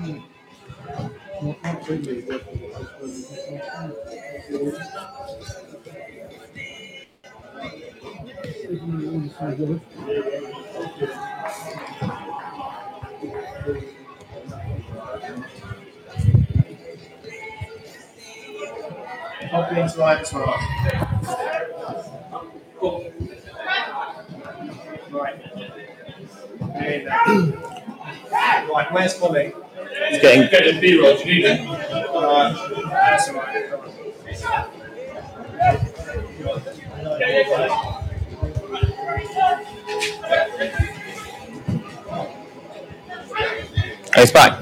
I'll be into live as well. Right, where's Polly? It's getting Get a B-roll, do you need it? That's all right. It's back.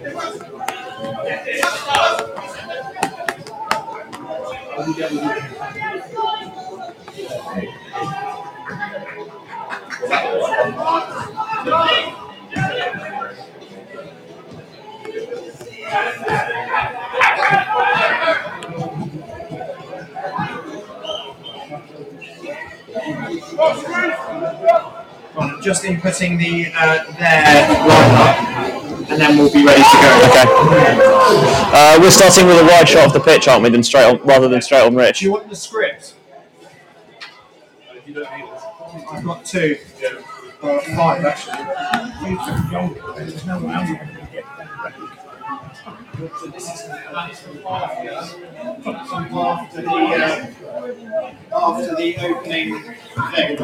I'm just inputting their lineup, and then we'll be ready to go. Okay. We're starting with a wide shot of the pitch, aren't we? Rather than straight on Rich. Do you want the script? You don't need it. I've got 2. Yeah. 5 actually. So this is after the opening thing.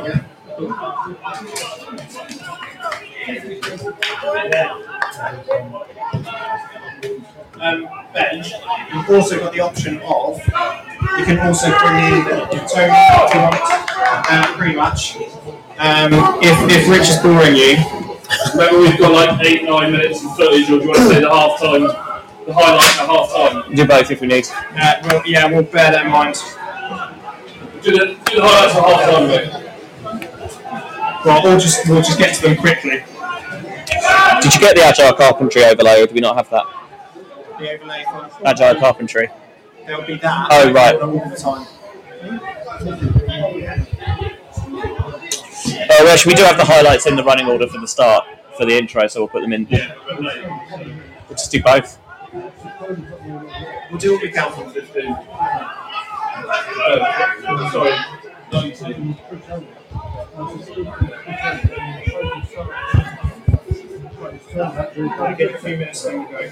Ben, you've also got the option of you can also bring in Tony if you want pre-match. If Rich is boring you, Remember we've got like 8-9 minutes and footage, or do you want to say the highlights at half time? Do both if we need. We'll bear that in mind. Do the highlights at half time, mate. Well, we'll just get to them quickly. Did you get the Agile Carpentry overlay, or do we not have that? The overlay for Agile Carpentry. There'll be that. Oh, right. All the time. Oh, well, we do have the highlights in the running order for the start, for the intro, so we'll put them in. Yeah. We'll just do both. We'll do what we can for 15. Sorry, 19. We'll get a few minutes, then we'll go.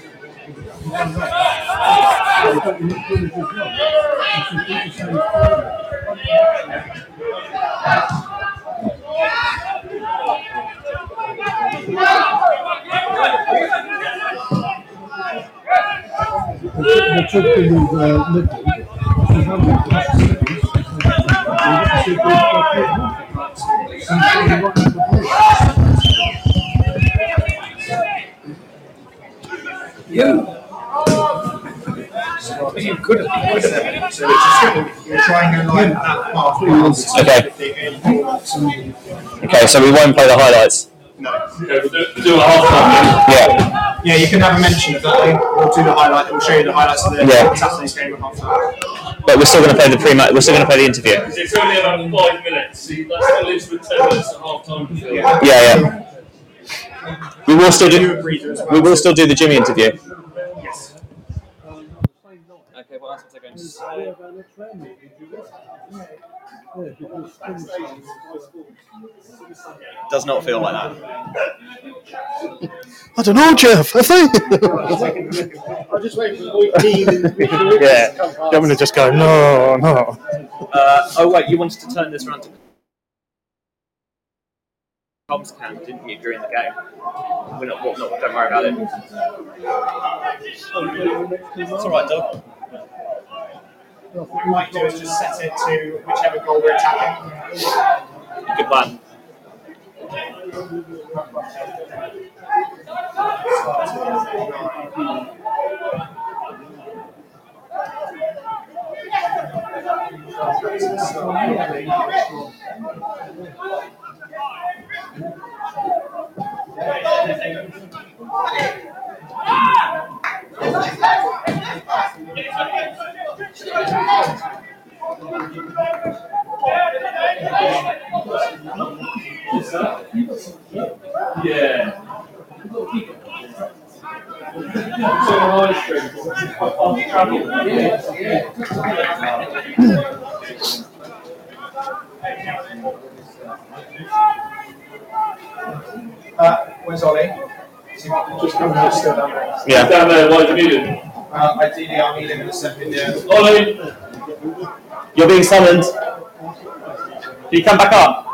You could have. So we're trying to line that half. Okay, so we won't play the highlights. No. Okay, we'll do a half time. Yeah. You can have a mention of that. We'll do the highlight. We'll show you the highlights of the Saturday's game at half time. But we're still going to play the pre-match. We're still going to play the interview. It's only about 5 minutes. See, that still leaves with 10 minutes at half time. Yeah. We will still do the Jimmy interview. Yes. Okay, what else was I going to say? Does not feel like that. I don't know, Jeff. I think. I'll just wait for the Yeah. I'm going to just go, no. Oh wait, you wanted to turn this around to comms cam, didn't you, during the game? We're not, don't worry about it. It's alright, Doug. What we might do is just set it to whichever goal we're attacking. Good plan. Yeah. Where's Ollie? Just come here, still down there. Yeah. Down there, why do you need him? Ideally, I'll need him in a second. Ollie! You're being summoned. Can you come back up?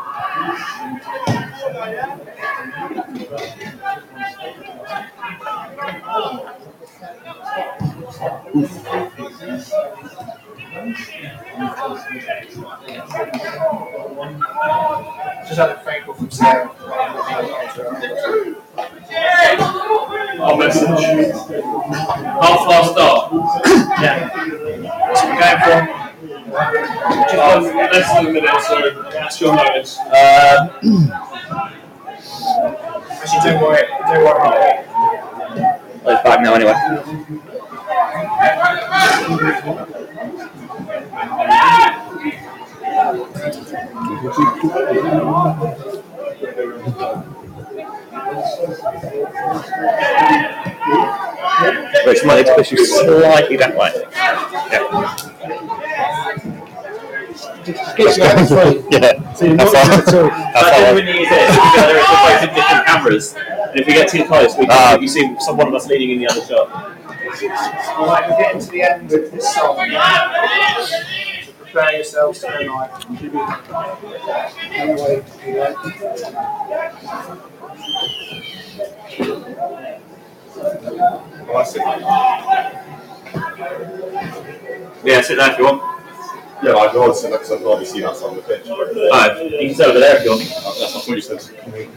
Just had a phone call from Sarah. I'll message. Half last start. Yeah. So we're going from. Less than a minute, so that's your notice. Actually, don't worry. Don't worry. Oh, it's back now anyway. Which might need to push you slightly that way. Yeah. Yeah. So you're not That's at all. That's all. We need it together. We're both in different cameras, and if we get too close, we can, you see one of us leading in the other shot. Alright, we're getting to the end of this song. So prepare yourselves to go live. Yeah, sit down if you want. Yeah, I'd rather sit next to I've already seen us on the pitch. You can sit over there if you want. That's not what you said.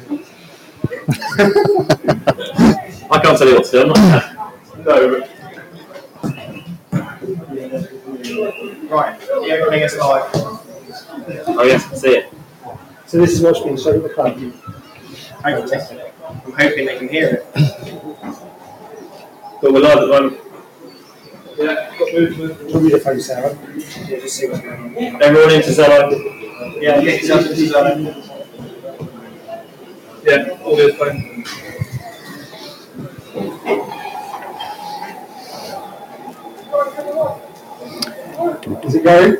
I can't tell you what to do. I'm not. No, but Right, the opening is live. Oh yes, I can see it. So this is what's being shown at the club. I'm hoping they can hear it. But we're live at the moment. Yeah, got move. Tell me the phone, Sarah. Yeah, just see what's going on. Everyone into Zello. Yeah, get yourself into zone. Yeah, all good, fine. Is it going?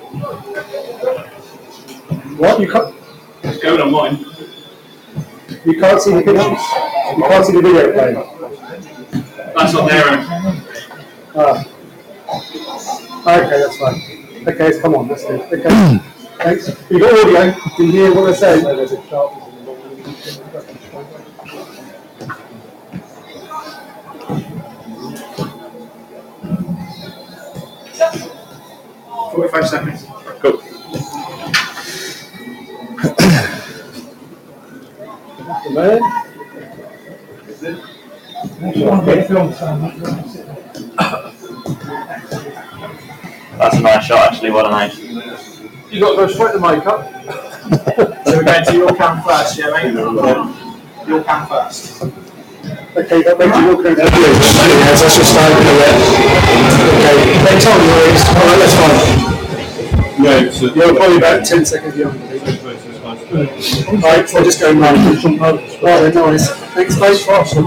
What? You can't. It's going on mine. You can't see the pictures. You can't see the video playing. That's on their end. Ah. Okay, that's fine. Okay, come on, that's good. Okay. Thanks. You got audio. Can you hear what I say? There's a sharp. 45 seconds. Cool. Man. That's a nice shot, actually. What a nice. You got to go straight to the mic up. So we're going to your cam first, yeah, mate? Your cam first. Okay, that makes you look good. Yes, that's just starting to get. Okay, next time, Louise. Alright, that's fine. yeah, so You're probably about 10 seconds behind me. Alright, so just go round. Right, nice. Thanks, mate.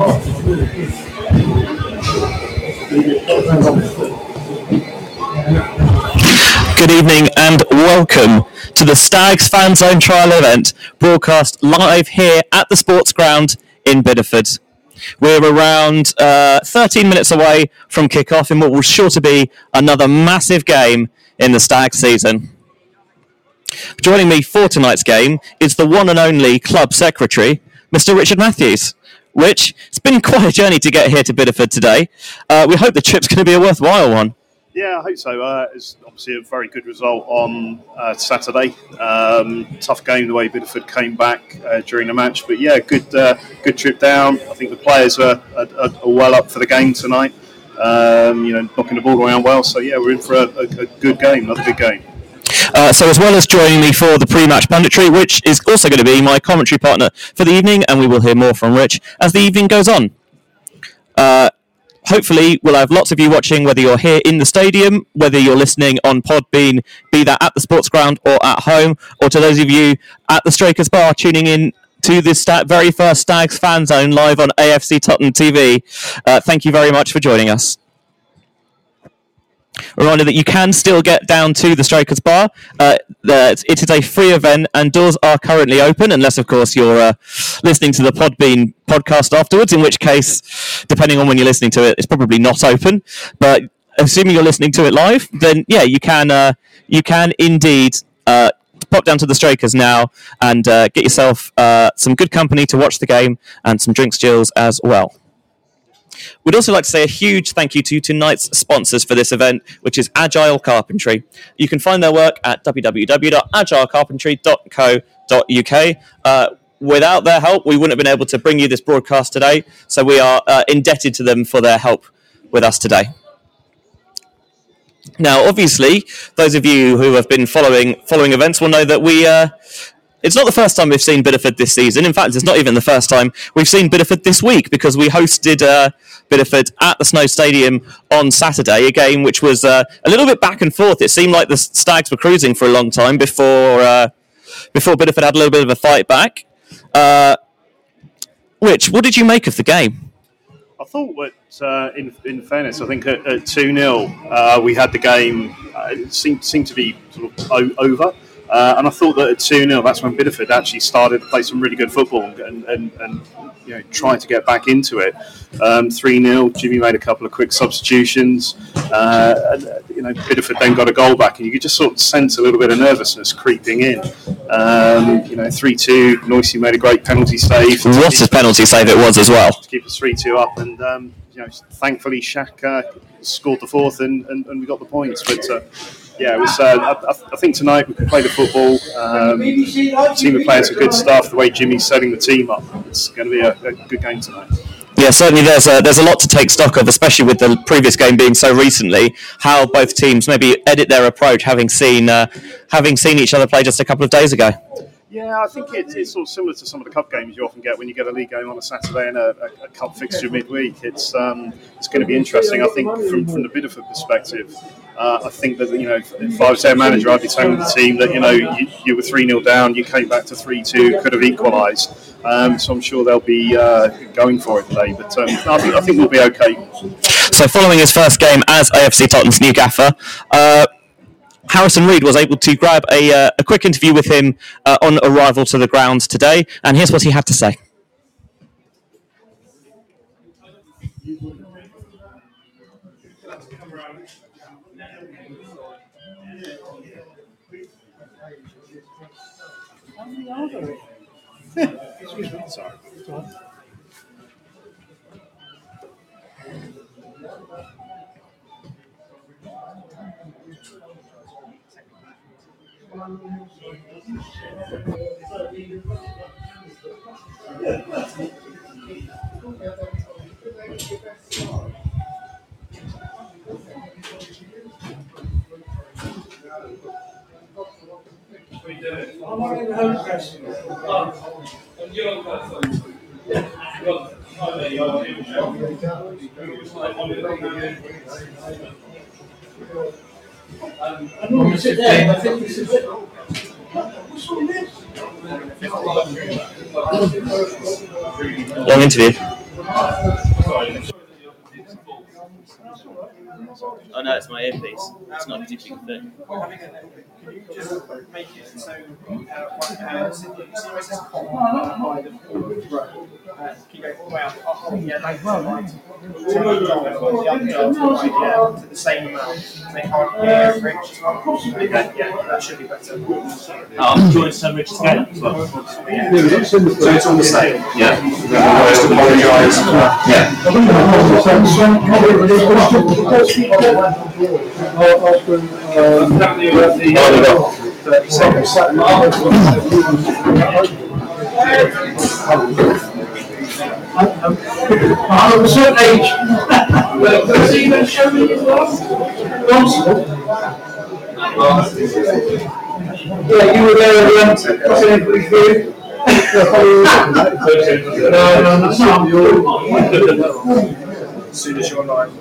Good evening and welcome to the Stags Fan Zone Trial event, broadcast live here at the Sports Ground in Bideford. We're around 13 minutes away from kick-off in what will sure to be another massive game in the Stag season. Joining me for tonight's game is the one and only club secretary, Mr. Richard Matthews. Rich, it's been quite a journey to get here to Bideford today. We hope the trip's going to be a worthwhile one. Yeah, I hope so. It's obviously a very good result on Saturday. Tough game the way Bideford came back during the match, but yeah, good trip down. I think the players are well up for the game tonight. Knocking the ball around well. So yeah, we're in for a good game, another good game. So as well as joining me for the pre-match punditry, which is also going to be my commentary partner for the evening, and we will hear more from Rich as the evening goes on. Hopefully, we'll have lots of you watching, whether you're here in the stadium, whether you're listening on Podbean, be that at the Sports Ground or at home, or to those of you at the Strakers Bar tuning in to this very first Stags Fan Zone live on AFC Tottenham TV. Thank you very much for joining us. Reminder that you can still get down to the Strikers Bar. It is a free event and doors are currently open, unless, of course, you're listening to the Podbean podcast afterwards, in which case, depending on when you're listening to it, it's probably not open. But assuming you're listening to it live, then, yeah, you can indeed pop down to the Strikers now and get yourself some good company to watch the game and some drinks jills as well. We'd also like to say a huge thank you to tonight's sponsors for this event, which is Agile Carpentry. You can find their work at www.agilecarpentry.co.uk. Without their help, we wouldn't have been able to bring you this broadcast today, so we are indebted to them for their help with us today. Now, obviously, those of you who have been following events will know that it's not the first time we've seen Bideford this season. In fact, it's not even the first time we've seen Bideford this week, because we hosted Bideford at the Snow Stadium on Saturday, a game which was a little bit back and forth. It seemed like the Stags were cruising for a long time before Bideford had a little bit of a fight back. What did you make of the game? I thought that, in fairness, I think at 2-0 we had the game. It seemed to be sort of over. And I thought that at 2-0, that's when Bideford actually started to play some really good football and try to get back into it. 3-0, Jimmy made a couple of quick substitutions. Bideford then got a goal back, and you could just sort of sense a little bit of nervousness creeping in. 3-2, Noisy made a great penalty save. What a penalty save it was as well. To keep us 3-2 up, and thankfully Shaq scored the fourth, and we got the points. But it was. I think tonight we can play the football. The team are playing some good stuff. The way Jimmy's setting the team up, it's going to be a good game tonight. Yeah, certainly there's a lot to take stock of, especially with the previous game being so recently, how both teams maybe edit their approach, having seen each other play just a couple of days ago. Yeah, I think it's sort of similar to some of the cup games you often get when you get a league game on a Saturday and a cup fixture midweek. It's going to be interesting. I think from the Bideford perspective, I think that if I was their manager, I'd be telling the team that you were 3-0 down, you came back to 3-2, could have equalised. So I'm sure they'll be going for it today. But I think we'll be okay. So following his first game as AFC Tottenham's new gaffer, Harrison Reed was able to grab a quick interview with him on arrival to the ground today, and here's what he had to say. Sorry. Long interview. Oh no, it's my earpiece. It's not a particular thing. Just make it so keep going all the way up. To the same amount. They can't hear Rich. That should be better. I'm joining some Rich's game as well. So it's all the same. Yeah. Just apologise. I'm of a certain age. Does he even show me his last? Yeah, you were there what's anybody's view? No. As soon as you're live.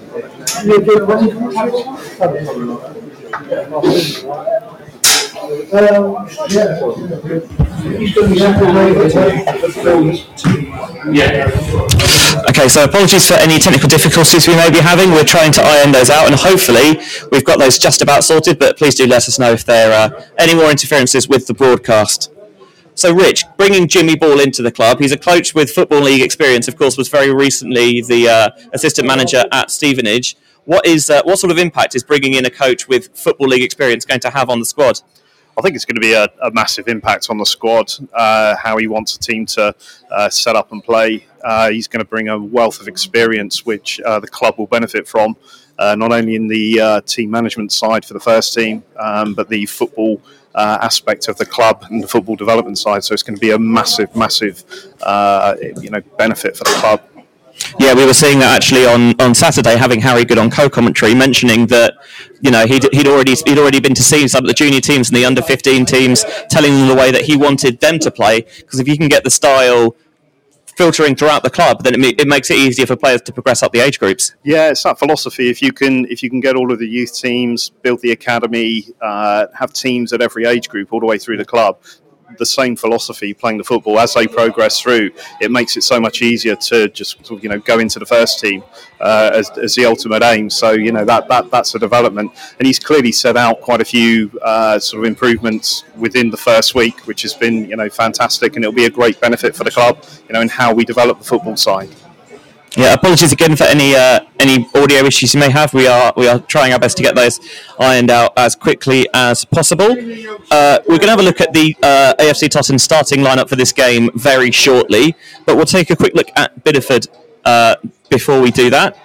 Okay, so apologies for any technical difficulties we may be having. We're trying to iron those out, and hopefully we've got those just about sorted, but please do let us know if there are any more interferences with the broadcast. So, Rich, bringing Jimmy Ball into the club, he's a coach with Football League experience, of course, was very recently the assistant manager at Stevenage. What sort of impact is bringing in a coach with Football League experience going to have on the squad? I think it's going to be a massive impact on the squad, how he wants a team to set up and play. He's going to bring a wealth of experience which the club will benefit from, not only in the team management side for the first team, but the football aspect of the club and the football development side. So it's going to be a massive benefit for the club. Yeah, we were seeing that actually on Saturday, having Harry Good on co-commentary, mentioning that he'd already been to see some of the junior teams and the under 15 teams, telling them the way that he wanted them to play. Because if you can get the style filtering throughout the club, then it makes it easier for players to progress up the age groups. Yeah, it's that philosophy. If you can get all of the youth teams, build the academy, have teams at every age group all the way through the club, the same philosophy playing the football as they progress through, it makes it so much easier to just go into the first team as the ultimate aim. So that's a development, and he's clearly set out quite a few sort of improvements within the first week, which has been fantastic, and it'll be a great benefit for the club in how we develop the football side. Yeah, apologies again for any audio issues you may have. We are trying our best to get those ironed out as quickly as possible. We're going to have a look at the AFC Tottenham starting lineup for this game very shortly, but we'll take a quick look at Bideford before we do that.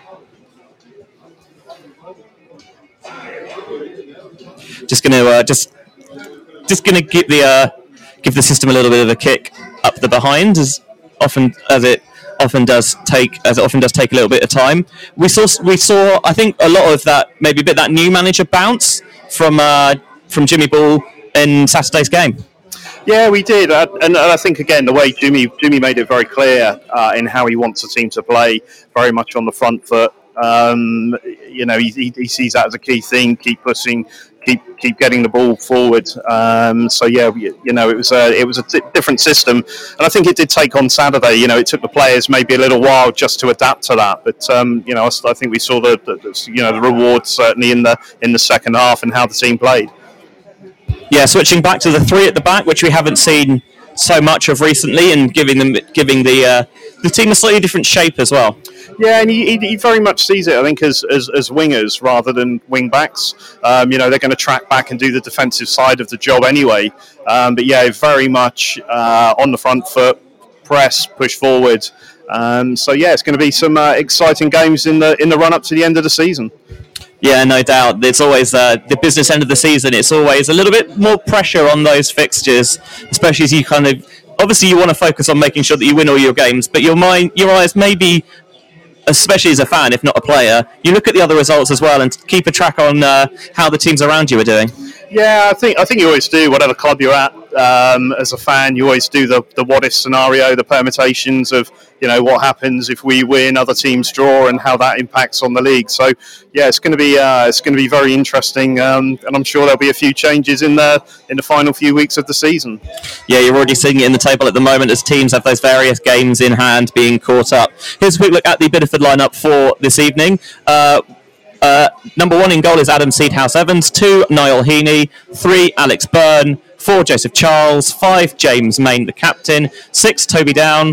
Just going to give the system a little bit of a kick up the behind, as often does take a little bit of time. We saw I think a lot of that, maybe a bit that new manager bounce from Jimmy Ball in Saturday's game. Yeah, we did, and I think again the way Jimmy made it very clear in how he wants the team to play, very much on the front foot. He sees that as a key thing. Keep pushing. Keep getting the ball forward. It was a different system, and I think it did take on Saturday. It took the players maybe a little while just to adapt to that, but I think we saw the rewards certainly in the second half and how the team played. Yeah, switching back to the three at the back, which we haven't seen so much of recently, and giving the team a slightly different shape as well. Yeah, and he very much sees it, I think, as wingers rather than wing backs. They're going to track back and do the defensive side of the job anyway. But yeah, very much on the front foot, press, push forward. So yeah, it's going to be some exciting games in the run up to the end of the season. Yeah, no doubt. It's always the business end of the season. It's always a little bit more pressure on those fixtures, especially as you obviously you want to focus on making sure that you win all your games, but your eyes maybe, especially as a fan, if not a player, you look at the other results as well and keep a track on how the teams around you are doing. Yeah, I think you always do. Whatever club you're at, as a fan, you always do the what if scenario, the permutations of what happens if we win, other teams draw, and how that impacts on the league. So yeah, it's going to be very interesting, and I'm sure there'll be a few changes in the final few weeks of the season. Yeah, you're already seeing it in the table at the moment as teams have those various games in hand being caught up. Here's a quick look at the Bideford lineup for this evening. Number 1 in goal is Adam Seedhouse Evans, 2 Niall Heaney, 3 Alex Byrne, 4 Joseph Charles, 5 James Main the captain, 6 Toby Down,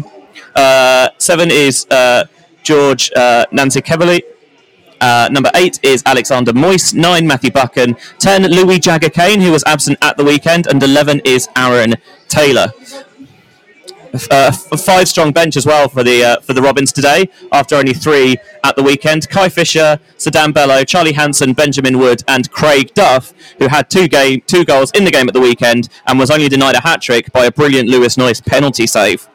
7 is George Nancy Keverly, number 8 is Alexander Moyse, 9 Matthew Buchan, 10 Louis Jagger Kane, who was absent at the weekend, and 11 is Aaron Taylor. A 5-strong bench as well for the Robins today, after only 3 at the weekend. Kai Fisher, Saddam Bello, Charlie Hansen, Benjamin Wood, and Craig Duff, who had 2 goals in the game at the weekend and was only denied a hat-trick by a brilliant Lewis Noyce penalty save.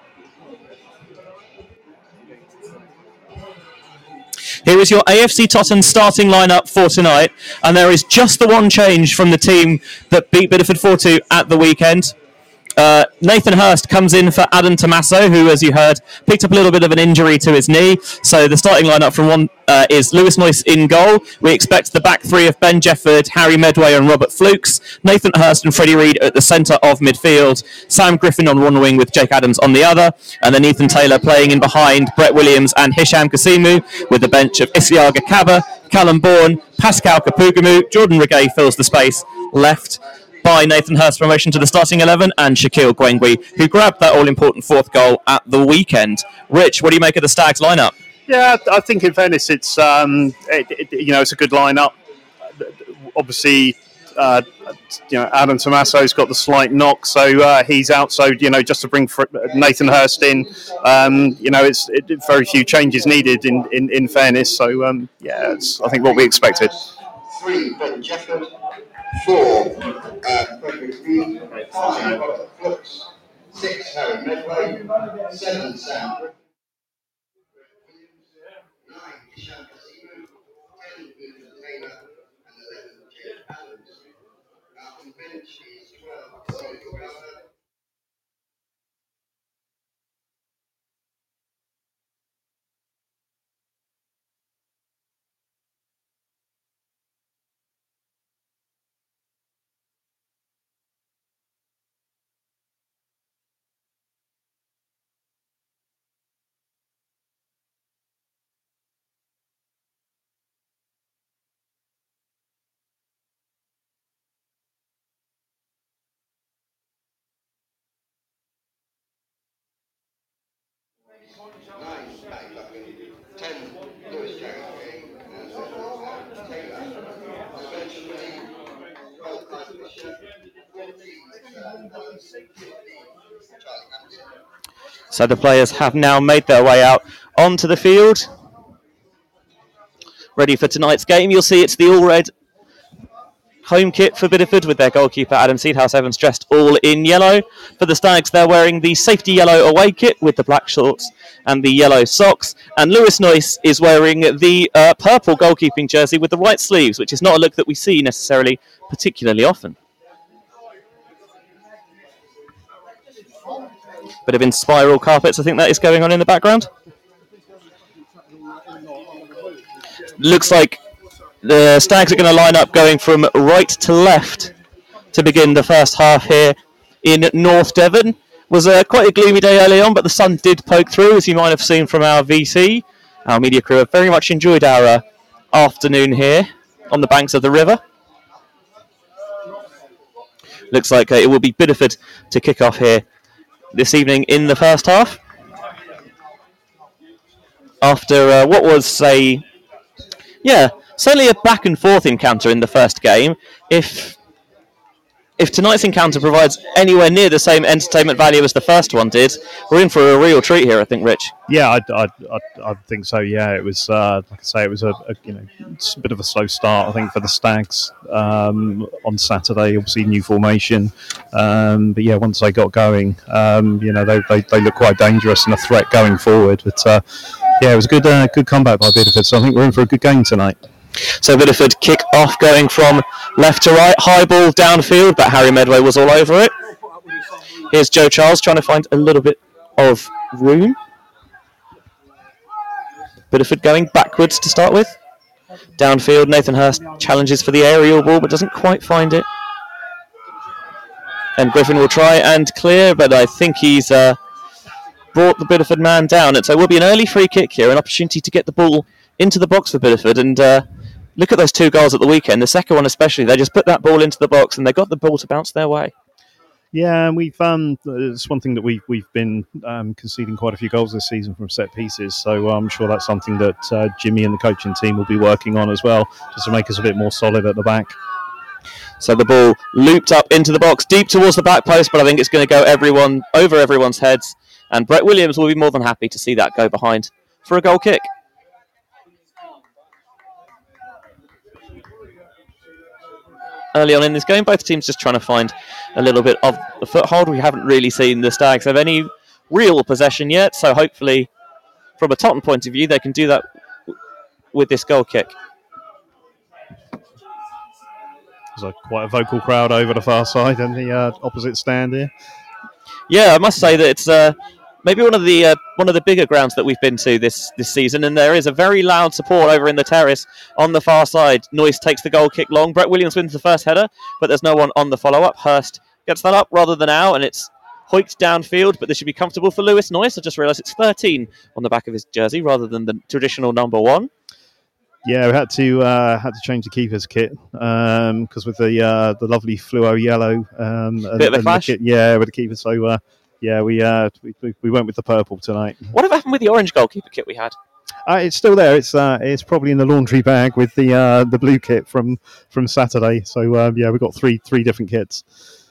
Here is your AFC Tottenham starting lineup for tonight, and there is just the one change from the team that beat Bideford 4-2 at the weekend. Nathan Hurst comes in for Adam Tommaso, who, as you heard, picked up a little bit of an injury to his knee. So the starting lineup from one is Lewis Noyce in goal. We expect the back three of Ben Jefford, Harry Medway and Robert Flukes. Nathan Hurst and Freddie Reid at the centre of midfield. Sam Griffin on one wing with Jake Adams on the other. And then Ethan Taylor playing in behind Brett Williams and Hisham Kasimu with the bench of Isiaga Kaba, Callum Bourne, Pascal Kapugamu. Jordan Regay fills the space left by Nathan Hurst's promotion to the starting 11 and Shaquille Gwengui, who grabbed that all-important fourth goal at the weekend. Rich, what do you make of the Stags lineup? Yeah, I think in fairness, it's it's a good lineup. Obviously, Adam Tommaso's got the slight knock, so he's out. So just to bring Nathan Hurst in, it's very few changes needed in fairness. So it's I think what we expected. 3 Ben Jefford, 4 Frederick Reid, 5 Robert Flux, 6 Harry Medway, 7 Sam Griffin, 9 Hisham Kasimu, 10 Ethan Taylor, and 11 Jake Adams. On the bench is 12 Roy Gallagher. So the players have now made their way out onto the field, ready for tonight's game. You'll see it's the all-red home kit for Bideford with their goalkeeper Adam Seedhouse Evans dressed all in yellow. For the Stags, they're wearing the safety yellow away kit with the black shorts and the yellow socks. And Lewis Noyce is wearing the purple goalkeeping jersey with the white sleeves, which is not a look that we see necessarily particularly often. Bit of in spiral carpets, I think that is going on in the background. Looks like the Stags are going to line up going from right to left to begin the first half here in North Devon. Was quite a gloomy day early on, but the sun did poke through, as you might have seen from our VC. Our media crew have very much enjoyed our afternoon here on the banks of the river. Looks like it will be Bideford to kick off here this evening in the first half. After what was certainly a back and forth encounter in the first game. If tonight's encounter provides anywhere near the same entertainment value as the first one did, we're in for a real treat here, I think, Rich. Yeah, I think so. Yeah, it was like I say, it was a bit of a slow start, I think, for the Stags on Saturday. Obviously, new formation, but yeah, once they got going, they look quite dangerous and a threat going forward. But yeah, it was a good comeback by Bideford. So I think we're in for a good game tonight. So Bideford kick off going from left to right, high ball downfield, but Harry Medway was all over it. Here's Joe Charles trying to find a little bit of room. Bideford going backwards to start with. Downfield, Nathan Hurst challenges for the aerial ball, but doesn't quite find it. And Griffin will try and clear, but I think he's brought the Bideford man down. And so it will be an early free kick here, an opportunity to get the ball into the box for Bideford. And look at those 2 goals at the weekend. The second one especially, they just put that ball into the box and they got the ball to bounce their way. Yeah, and we've it's one thing that we've been conceding quite a few goals this season from set pieces. So I'm sure that's something that Jimmy and the coaching team will be working on as well, just to make us a bit more solid at the back. So the ball looped up into the box, deep towards the back post, but I think it's going to go over everyone's heads. And Brett Williams will be more than happy to see that go behind for a goal kick. Early on in this game, both teams just trying to find a little bit of a foothold. We haven't really seen the Stags have any real possession yet, so hopefully, from a Tottenham point of view, they can do that with this goal kick. There's quite a vocal crowd over the far side and the opposite stand here. Yeah, I must say that it's maybe one of the bigger grounds that we've been to this season, and there is a very loud support over in the terrace on the far side. Noyce takes the goal kick long. Brett Williams wins the first header, but there's no one on the follow-up. Hurst gets that up rather than out, and it's hoiked downfield, but this should be comfortable for Lewis Noyce. I just realised it's 13 on the back of his jersey rather than the traditional number 1. Yeah, we had to change the keeper's kit because with the lovely fluo yellow, bit of a clash. with the keeper. So we went with the purple tonight. What have happened with the orange goalkeeper kit we had? It's still there. It's probably in the laundry bag with the blue kit from Saturday. So we've got three different kits.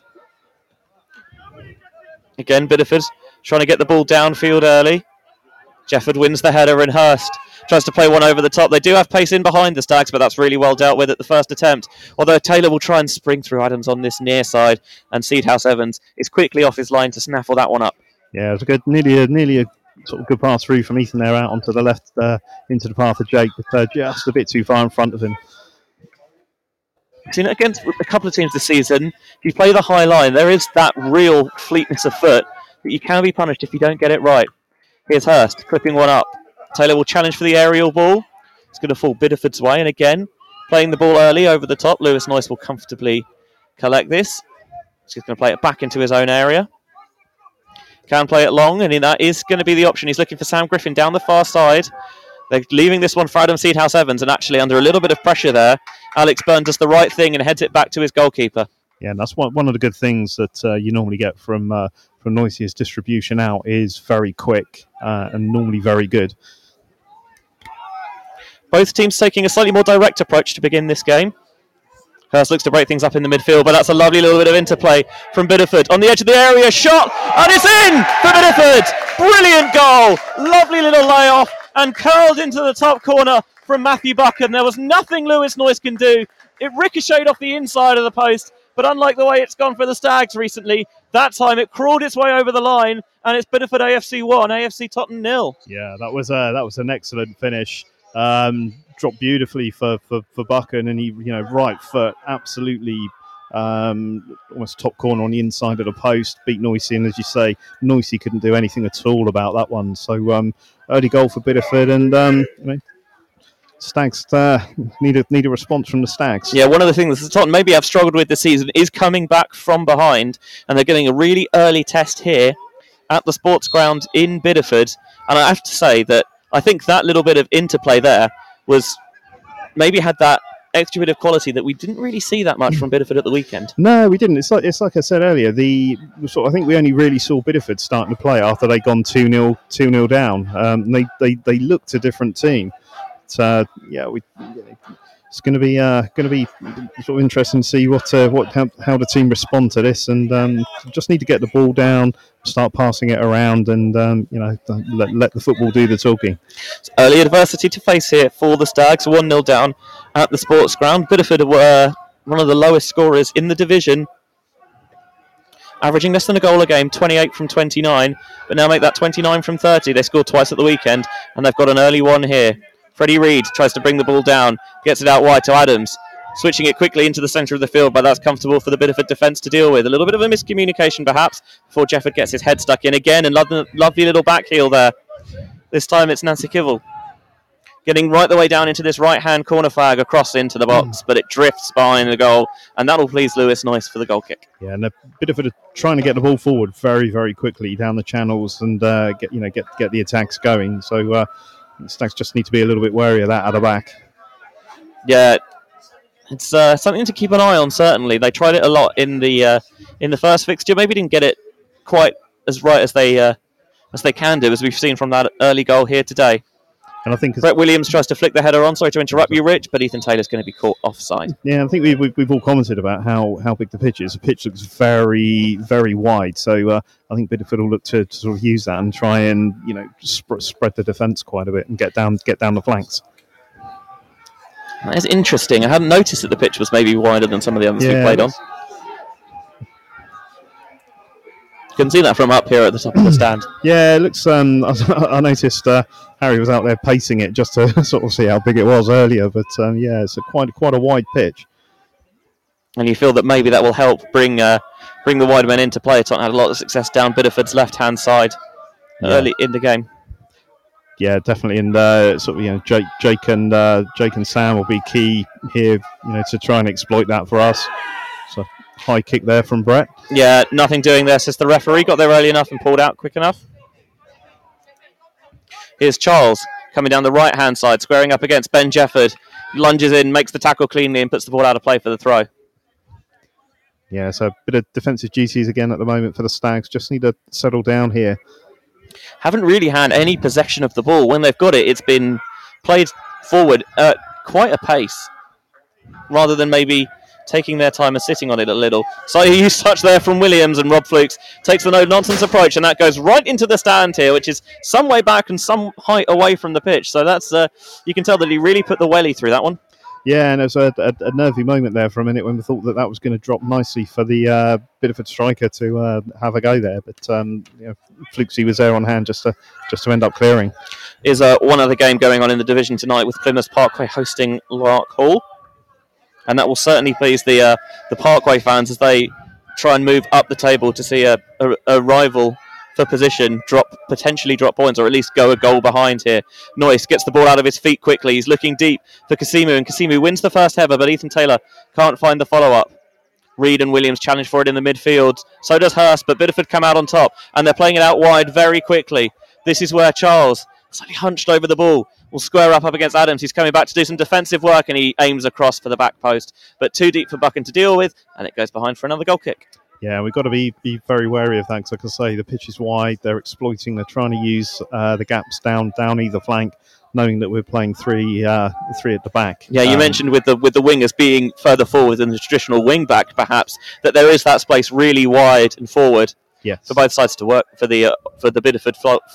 Again, Biddeford trying to get the ball downfield early. Jefford wins the header, and Hurst tries to play one over the top. They do have pace in behind the Stags, but that's really well dealt with at the first attempt. Although Taylor will try and spring through Adams on this near side, and Seedhouse Evans is quickly off his line to snaffle that one up. Yeah, it was a good, nearly a sort of good pass through from Ethan there out onto the left into the path of Jake, but just a bit too far in front of him. Seen it against a couple of teams this season. If you play the high line, there is that real fleetness of foot that you can be punished if you don't get it right. Here's Hurst clipping one up. Taylor will challenge for the aerial ball. It's going to fall Biddeford's way, and again, playing the ball early over the top. Lewis Noyce will comfortably collect this. He's going to play it back into his own area. Can play it long, and that is going to be the option. He's looking for Sam Griffin down the far side. They're leaving this one for Adam Seedhouse Evans, and actually under a little bit of pressure there, Alex Byrne does the right thing and heads it back to his goalkeeper. Yeah, and that's one of the good things that you normally get from Noyce's distribution out is very quick and normally very good. Both teams taking a slightly more direct approach to begin this game. Hurst looks to break things up in the midfield, but that's a lovely little bit of interplay from Biddeford. On the edge of the area, shot, and it's in for Biddeford! Brilliant goal! Lovely little layoff, and curled into the top corner from Matthew Buchan. There was nothing Lewis Noyce can do. It ricocheted off the inside of the post, but unlike the way it's gone for the Stags recently, that time it crawled its way over the line, and it's Biddeford AFC 1, AFC Tottenham 0. Yeah, that was an excellent finish. Dropped beautifully for Buchan, and he, right foot, absolutely almost top corner on the inside of the post, beat Noisy, and as you say, Noisy couldn't do anything at all about that one. So early goal for Biddeford, and Stags need a response from the Stags. Yeah, one of the things that Tottenham maybe have struggled with this season is coming back from behind, and they're getting a really early test here at the sports ground in Biddeford. And I have to say that I think that little bit of interplay there was maybe had that extra bit of quality that we didn't really see that much from Biddeford at the weekend. No, we didn't. It's like I said earlier. I think we only really saw Biddeford starting to play after they'd gone 2-0 down. They looked a different team. So it's going to be sort of interesting to see how the team respond to this, and just need to get the ball down, start passing it around, and let the football do the talking. Early adversity to face here for the Stags. 1-0 down at the sports ground. Biddeford were one of the lowest scorers in the division, averaging less than a goal a game, 28 from 29, but now make that 29 from 30. They scored twice at the weekend, and they've got an early one here. Freddie Reid tries to bring the ball down, gets it out wide to Adams, switching it quickly into the centre of the field, but that's comfortable for the Biddeford defence to deal with. A little bit of a miscommunication perhaps before Jefford gets his head stuck in again, and lovely little back heel there. This time it's Nancy Kivel getting right the way down into this right-hand corner flag across into the box, but it drifts behind the goal, and that'll please Lewis Noyce for the goal kick. Yeah, and Biddeford are trying to get the ball forward very, very quickly down the channels and get the attacks going. So Stags just need to be a little bit wary of that at the back. Yeah, it's something to keep an eye on. Certainly, they tried it a lot in the first fixture. Maybe didn't get it quite as right as they can do, as we've seen from that early goal here today. And I think Brett Williams tries to flick the header on. Sorry to interrupt you, Rich, but Ethan Taylor's going to be caught offside. Yeah, I think we've all commented about how big the pitch is. The pitch looks very, very wide, so I think Biddeford will look to sort of use that and try and spread the defence quite a bit and get down the flanks. That is interesting. I hadn't noticed that the pitch was maybe wider than some of the others we played on. You can see that from up here at the top of the stand. Yeah, it looks. I noticed Harry was out there pacing it just to sort of see how big it was earlier. But it's quite a wide pitch. And you feel that maybe that will help bring the wide men into play. Tottenham had a lot of success down Biddeford's left-hand side early in the game. Yeah, definitely, and sort of Jake and Sam will be key here, to try and exploit that for us. So high kick there from Brett. Yeah, nothing doing there, says the referee. Got there early enough and pulled out quick enough. Here's Charles coming down the right-hand side, squaring up against Ben Jefford. Lunges in, makes the tackle cleanly, and puts the ball out of play for the throw. Yeah, so a bit of defensive duties again at the moment for the Stags. Just need to settle down here. Haven't really had any possession of the ball. When they've got it, it's been played forward at quite a pace, rather than maybe taking their time and sitting on it a little. So he used touch there from Williams, and Rob Flukes takes the no-nonsense approach, and that goes right into the stand here, which is some way back and some height away from the pitch. So that's you can tell that he really put the welly through that one. Yeah, and it was a nervy moment there for a minute when we thought that was going to drop nicely for the Biddeford striker to have a go there. But Flukesy was there on hand just to end up clearing. Is one other game going on in the division tonight with Plymouth Parkway hosting Lark Hall, and that will certainly please the Parkway fans as they try and move up the table to see a rival for position potentially drop points, or at least go a goal behind here. Noyce gets the ball out of his feet quickly. He's looking deep for Kasimu, and Kasimu wins the first header, but Ethan Taylor can't find the follow-up. Reed and Williams challenge for it in the midfield. So does Hurst, but Biddeford come out on top, and they're playing it out wide very quickly. This is where Charles, slightly hunched over the ball, will square up against Adams. He's coming back to do some defensive work, and he aims across for the back post, but too deep for Buchan to deal with, and it goes behind for another goal kick. Yeah, we've got to be very wary of that, because like I say, the pitch is wide. They're exploiting. They're trying to use the gaps down either flank, knowing that we're playing three at the back. Yeah, you mentioned with the wingers being further forward than the traditional wing back, perhaps, that there is that space really wide and forward. Yes. For both sides to work, for the Biddeford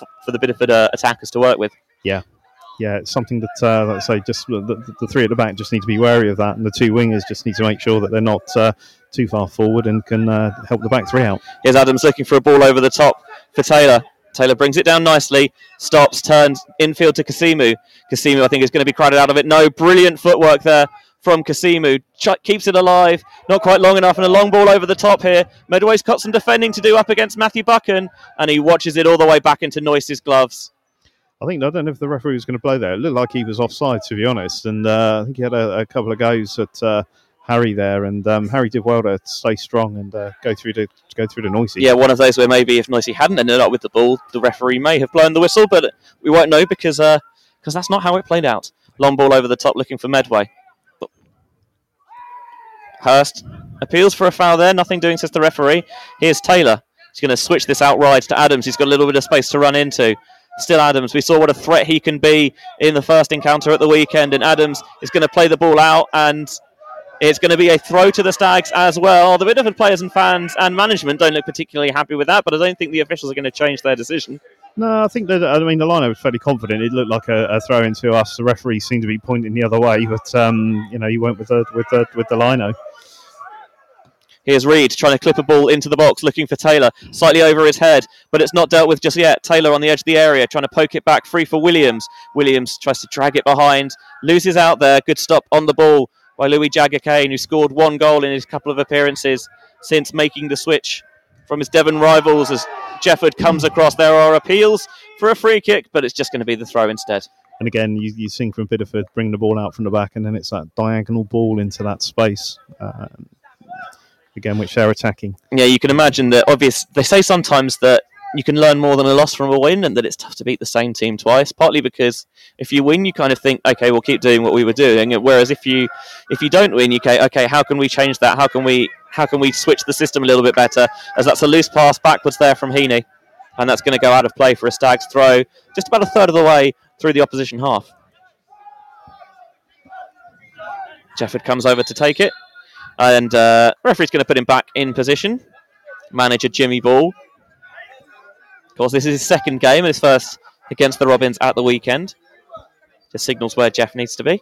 attackers to work with. Yeah. Yeah, it's something that, let's say, just the three at the back just need to be wary of that, and the two wingers just need to make sure that they're not too far forward and can help the back three out. Here's Adams looking for a ball over the top for Taylor. Taylor brings it down nicely, stops, turns infield to Kasimu. Kasimu, I think, is going to be crowded out of it. No, brilliant footwork there from Kasimu. Keeps it alive, not quite long enough, and a long ball over the top here. Medway's got some defending to do up against Matthew Buchan, and he watches it all the way back into Noyce's gloves. I don't know if the referee was going to blow there. It looked like he was offside, to be honest, and I think he had a couple of goes at Harry there, and Harry did well to stay strong and go through to Noisy. Yeah, one of those where maybe if Noisy hadn't ended up with the ball, the referee may have blown the whistle, but we won't know because that's not how it played out. Long ball over the top, looking for Medway. Hurst appeals for a foul there. Nothing doing, says the referee. Here's Taylor. He's going to switch this out wide to Adams. He's got a little bit of space to run into. Still Adams. We saw what a threat he can be in the first encounter at the weekend, and Adams is going to play the ball out, and it's going to be a throw to the Stags as well. The Biddeford players and fans and management don't look particularly happy with that, but I don't think the officials are going to change their decision. No, I think that, the line was fairly confident. It looked like a throw into us. The referee seemed to be pointing the other way, but he went with the lino. Here's Reed trying to clip a ball into the box, looking for Taylor, slightly over his head, but it's not dealt with just yet. Taylor on the edge of the area, trying to poke it back, free for Williams. Williams tries to drag it behind, loses out there. Good stop on the ball by Louis Jagger-Kane, who scored one goal in his couple of appearances since making the switch from his Devon rivals as Jefford comes across. There are appeals for a free kick, but it's just going to be the throw instead. And again, you sing from Biddeford, bring the ball out from the back, and then it's that diagonal ball into that space. Again, which they're attacking. Yeah, you can imagine that. They say sometimes that you can learn more than a loss from a win, and that it's tough to beat the same team twice. Partly because if you win, you kind of think, okay, we'll keep doing what we were doing. Whereas if you don't win, you go, okay, how can we change that? How can we switch the system a little bit better? As that's a loose pass backwards there from Heaney, and that's going to go out of play for a Stags throw, just about a third of the way through the opposition half. Jefford comes over to take it. And referee's going to put him back in position. Manager Jimmy Ball. Of course, this is his second game and his first against the Robins at the weekend. Just signals where Jeff needs to be.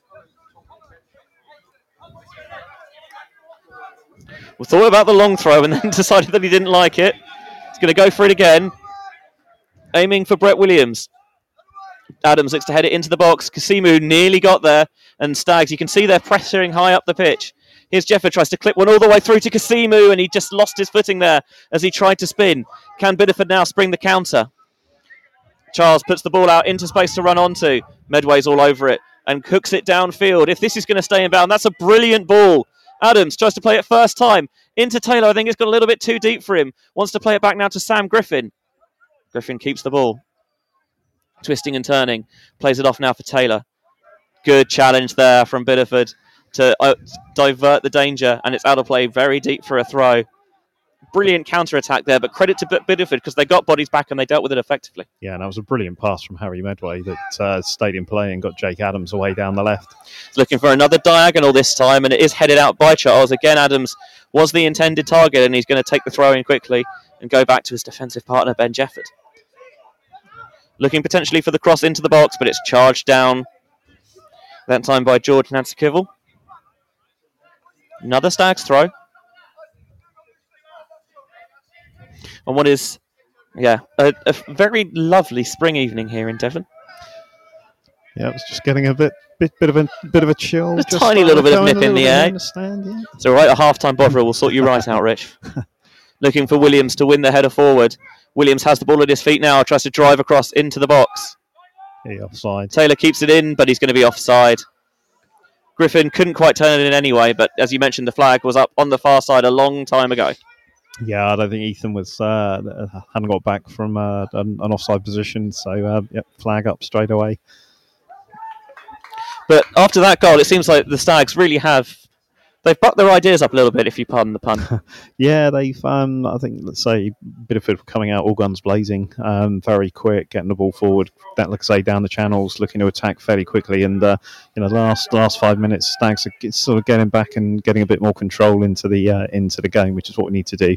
We thought about the long throw and then decided that he didn't like it. He's going to go for it again. Aiming for Brett Williams. Adams looks to head it into the box. Kasimu nearly got there. And Stags, you can see they're pressuring high up the pitch. Here's Jefford, tries to clip one all the way through to Kasimu, and he just lost his footing there as he tried to spin. Can Biddeford now spring the counter? Charles puts the ball out into space to run onto. Medway's all over it and hooks it downfield. If this is going to stay in bound, that's a brilliant ball. Adams tries to play it first time into Taylor. I think it's got a little bit too deep for him. Wants to play it back now to Sam Griffin. Griffin keeps the ball. Twisting and turning. Plays it off now for Taylor. Good challenge there from Biddeford to divert the danger, and it's out of play very deep for a throw. Brilliant counter-attack there, but credit to Biddeford because they got bodies back and they dealt with it effectively. Yeah, and that was a brilliant pass from Harry Medway that stayed in play and got Jake Adams away down the left. He's looking for another diagonal this time, and it is headed out by Charles. Again, Adams was the intended target, and he's going to take the throw in quickly and go back to his defensive partner, Ben Jefford. Looking potentially for the cross into the box, but it's charged down. That time by George Nancy-Kivel. Another Stags throw. On what is, a very lovely spring evening here in Devon. Yeah, it was just getting a bit of a chill. A tiny little bit of nip in the air. Yeah. So right at half-time, Bovril will sort you right out, Rich. Looking for Williams to win the header forward. Williams has the ball at his feet now, tries to drive across into the box. Yeah, offside. Taylor keeps it in, but he's going to be offside. Griffin couldn't quite turn it in anyway, but as you mentioned, the flag was up on the far side a long time ago. Yeah, I don't think Ethan hadn't got back from an offside position, so flag up straight away. But after that goal, it seems like the Stags really they've bucked their ideas up a little bit, if you pardon the pun. Yeah, they've, I think, let's say, Biddeford coming out all guns blazing, very quick, getting the ball forward, like I say, down the channels, looking to attack fairly quickly. And, the last 5 minutes, Stags are sort of getting back and getting a bit more control into the game, which is what we need to do.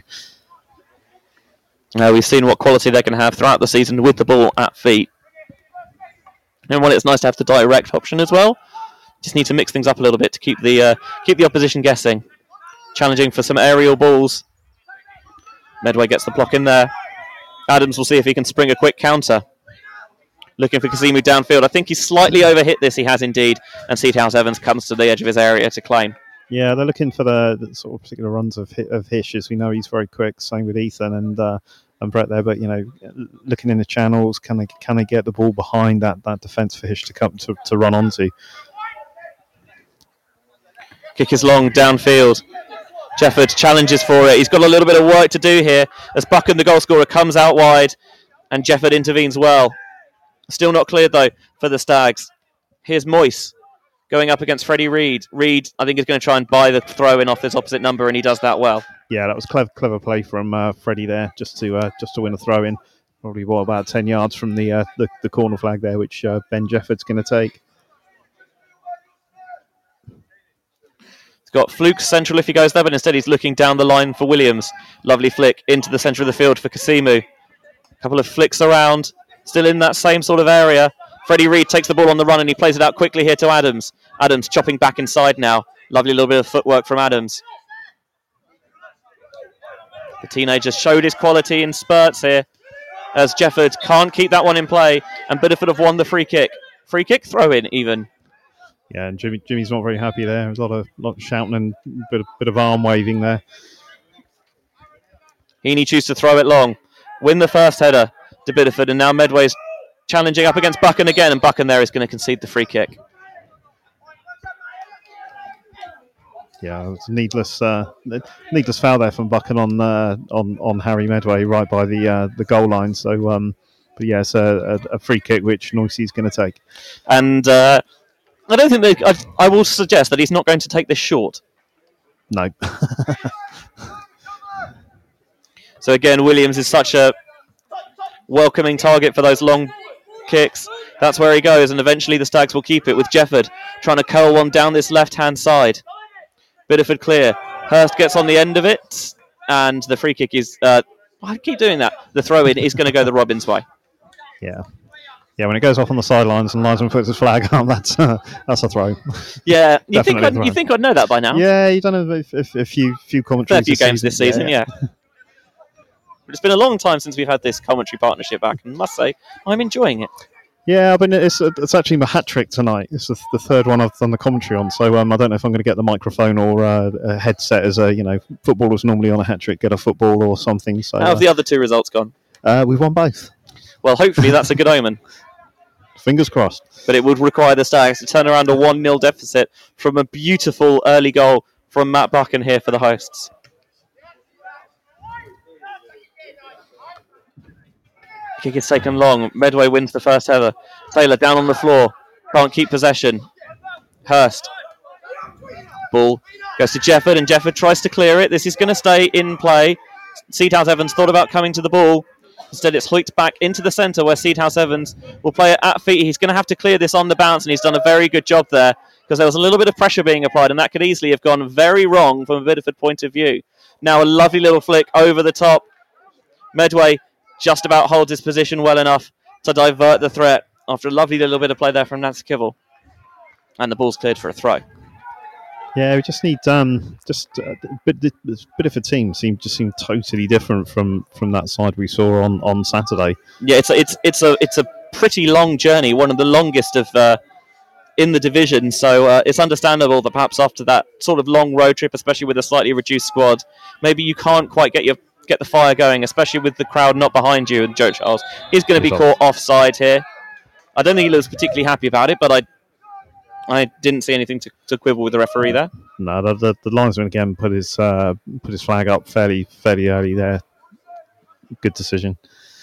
We've seen what quality they can have throughout the season with the ball at feet. And while it's nice to have the direct option as well, just need to mix things up a little bit to keep the opposition guessing. Challenging for some aerial balls. Medway gets the block in there. Adams will see if he can spring a quick counter. Looking for Kasimu downfield. I think he's slightly overhit this. He has indeed. And Seedhouse Evans comes to the edge of his area to claim. Yeah, they're looking for the sort of particular runs of Hish, as we know he's very quick. Same with Ethan and Brett there, but looking in the channels, can they get the ball behind that defence for Hish to come to run onto? Kick is long downfield. Jefford challenges for it. He's got a little bit of work to do here as Buchan, the goal scorer, comes out wide and Jefford intervenes well. Still not cleared though for the Stags. Here's Moyes going up against Freddie Reid. Reid, I think, is going to try and buy the throw in off this opposite number, and he does that well. Yeah, that was clever play from Freddie there, just to win a throw in. Probably about 10 yards from the corner flag there, which Ben Jefford's going to take. He's got Fluke central if he goes there, but instead he's looking down the line for Williams. Lovely flick into the centre of the field for Kasimu. A couple of flicks around, still in that same sort of area. Freddie Reid takes the ball on the run and he plays it out quickly here to Adams. Adams chopping back inside now. Lovely little bit of footwork from Adams. The teenager showed his quality in spurts here as Jefford can't keep that one in play and Biddeford have won the free kick. Free kick throw in even. Yeah, and Jimmy's not very happy there. There's a lot of shouting and bit of arm waving there. Heaney chooses to throw it long. Win the first header to Biddeford, and now Medway's challenging up against Buchan again, and Buchan there is going to concede the free kick. Yeah, it's needless foul there from Buchan on Harry Medway right by the goal line. So, but yeah, it's a free kick which Noisey's going to take. And I don't think I will suggest that he's not going to take this short. No. So again, Williams is such a welcoming target for those long kicks. That's where he goes, and eventually the Stags will keep it with Jefford trying to curl one down this left-hand side. Biddeford clear. Hurst gets on the end of it, and the free kick is... I keep doing that. The throw-in is going to go the Robins way. Yeah. Yeah, when it goes off on the sidelines and linesman puts his flag on, that's a throw. Yeah, you think I'd know that by now? Yeah, you've done a few commentaries. A few games this season, yeah. But it's been a long time since we've had this commentary partnership back, and I must say, I'm enjoying it. Yeah, I mean, it's actually my hat trick tonight. It's the third one I've done the commentary on, so I don't know if I'm going to get the microphone or a headset as footballers normally on a hat trick get a football or something. So How have the other two results gone? We've won both. Well, hopefully that's a good omen. Fingers crossed. But it would require the Stags to turn around a 1-0 deficit from a beautiful early goal from Matt Buchan here for the hosts. Kick is taken long. Medway wins the first header. Taylor down on the floor. Can't keep possession. Hurst. Ball goes to Jefford, and Jefford tries to clear it. This is going to stay in play. Seedhouse Evans thought about coming to the ball. Instead, it's hoiked back into the centre where Seedhouse Evans will play it at feet. He's going to have to clear this on the bounce, and he's done a very good job there because there was a little bit of pressure being applied, and that could easily have gone very wrong from a Bideford point of view. Now a lovely little flick over the top. Medway just about holds his position well enough to divert the threat after a lovely little bit of play there from Nancy Kibble. And the ball's cleared for a throw. Yeah, we just need Bideford team seemed totally different from that side we saw on Saturday. Yeah, it's a pretty long journey, one of the longest of in the division. So it's understandable that perhaps after that sort of long road trip, especially with a slightly reduced squad, maybe you can't quite get the fire going, especially with the crowd not behind you. And Joe Charles is going to be caught offside here. I don't think he looks particularly happy about it, but I didn't see anything to quibble with the referee there. No, the linesman again put his flag up fairly early there. Good decision.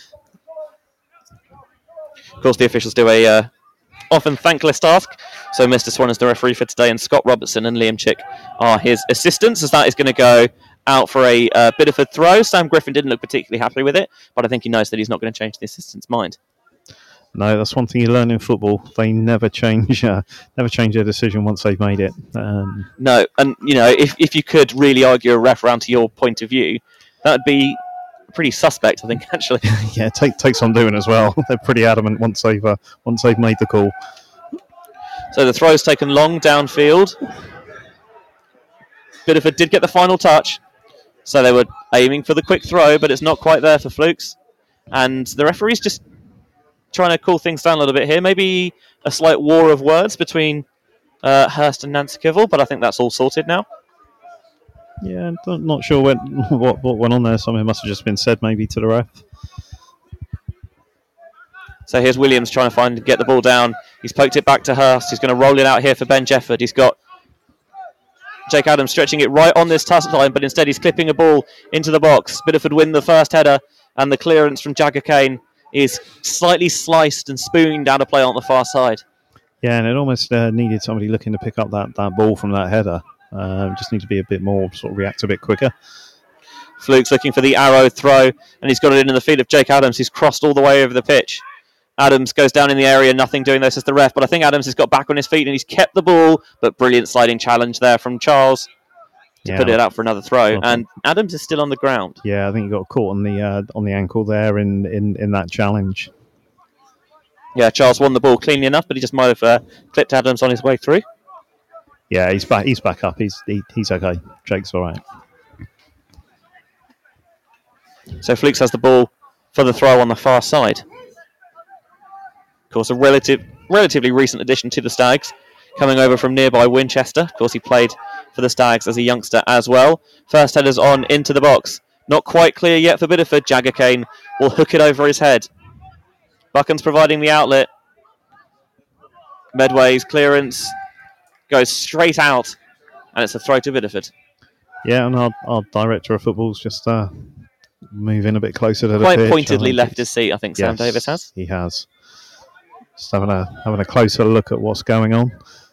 Of course, the officials do a often thankless task. So Mr. Swan is the referee for today, and Scott Robertson and Liam Chick are his assistants, as that is going to go out for a Bideford throw. Sam Griffin didn't look particularly happy with it, but I think he knows that he's not going to change the assistant's mind. No, that's one thing you learn in football. They never change their decision once they've made it. No, and if you could really argue a ref around to your point of view, that would be pretty suspect, I think, actually. Yeah, it takes some doing as well. They're pretty adamant once they've made the call. So the throw's taken long downfield. Bideford did get the final touch, so they were aiming for the quick throw, but it's not quite there for Flukes. And the referee's just trying to cool things down a little bit here. Maybe a slight war of words between Hurst and Nancy Kivell, but I think that's all sorted now. Yeah, not sure what went on there. Something must have just been said maybe to the ref. So here's Williams trying to get the ball down. He's poked it back to Hurst. He's going to roll it out here for Ben Jefford. He's got Jake Adams stretching it right on this touchline, but instead he's clipping a ball into the box. Bideford win the first header, and the clearance from Jagger Kane is slightly sliced and spooned down a play on the far side. Yeah, and it almost needed somebody looking to pick up that ball from that header. Just need to be a bit more, sort of react a bit quicker. Flukes looking for the arrow throw, and he's got it in the feet of Jake Adams. He's crossed all the way over the pitch. Adams goes down in the area, nothing doing this as the ref, but I think Adams has got back on his feet and he's kept the ball, but brilliant sliding challenge there from Charles to put it out for another throw, and Adams is still on the ground. Yeah, I think he got caught on the ankle there in that challenge. Yeah, Charles won the ball cleanly enough, but he just might have clipped Adams on his way through. Yeah, he's back. He's back up. He's okay. Jake's all right. So Flukes has the ball for the throw on the far side. Of course, a relatively recent addition to the Stags, coming over from nearby Winchester. Of course, he played for the Stags as a youngster as well. First header's on into the box. Not quite clear yet for Bideford. Jagger Kane will hook it over his head. Buchan's providing the outlet. Medway's clearance goes straight out, and it's a throw to Bideford. Yeah, and our director of football's just moving a bit closer to the quite pitch. Pointedly left his seat, I think Sam Davis has. He has. Just having a closer look at what's going on.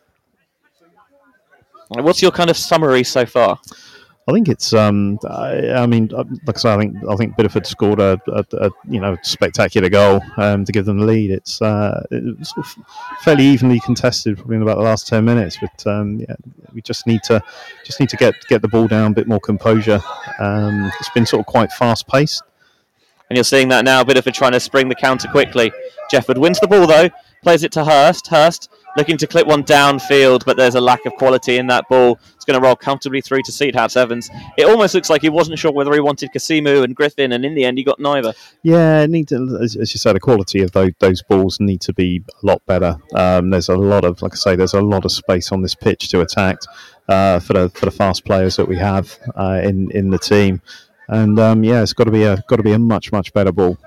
What's your kind of summary so far? I think it's. I mean, like I say, I think Bideford scored a spectacular goal to give them the lead. It's sort of fairly evenly contested, probably in about the last 10 minutes. But we just need to get the ball down, a bit more composure. It's been sort of quite fast paced. And you're seeing that now. Bideford trying to spring the counter quickly. Jefford wins the ball though, plays it to Hurst. Hurst looking to clip one downfield, but there's a lack of quality in that ball. It's going to roll comfortably through to Seedhouse Evans. It almost looks like he wasn't sure whether he wanted Kasimu and Griffin, and in the end he got neither. Yeah, as you said, the quality of those balls need to be a lot better. There's a lot of, like I say, there's a lot of space on this pitch to attack for the fast players that we have in the team, and it's got to be a much better ball.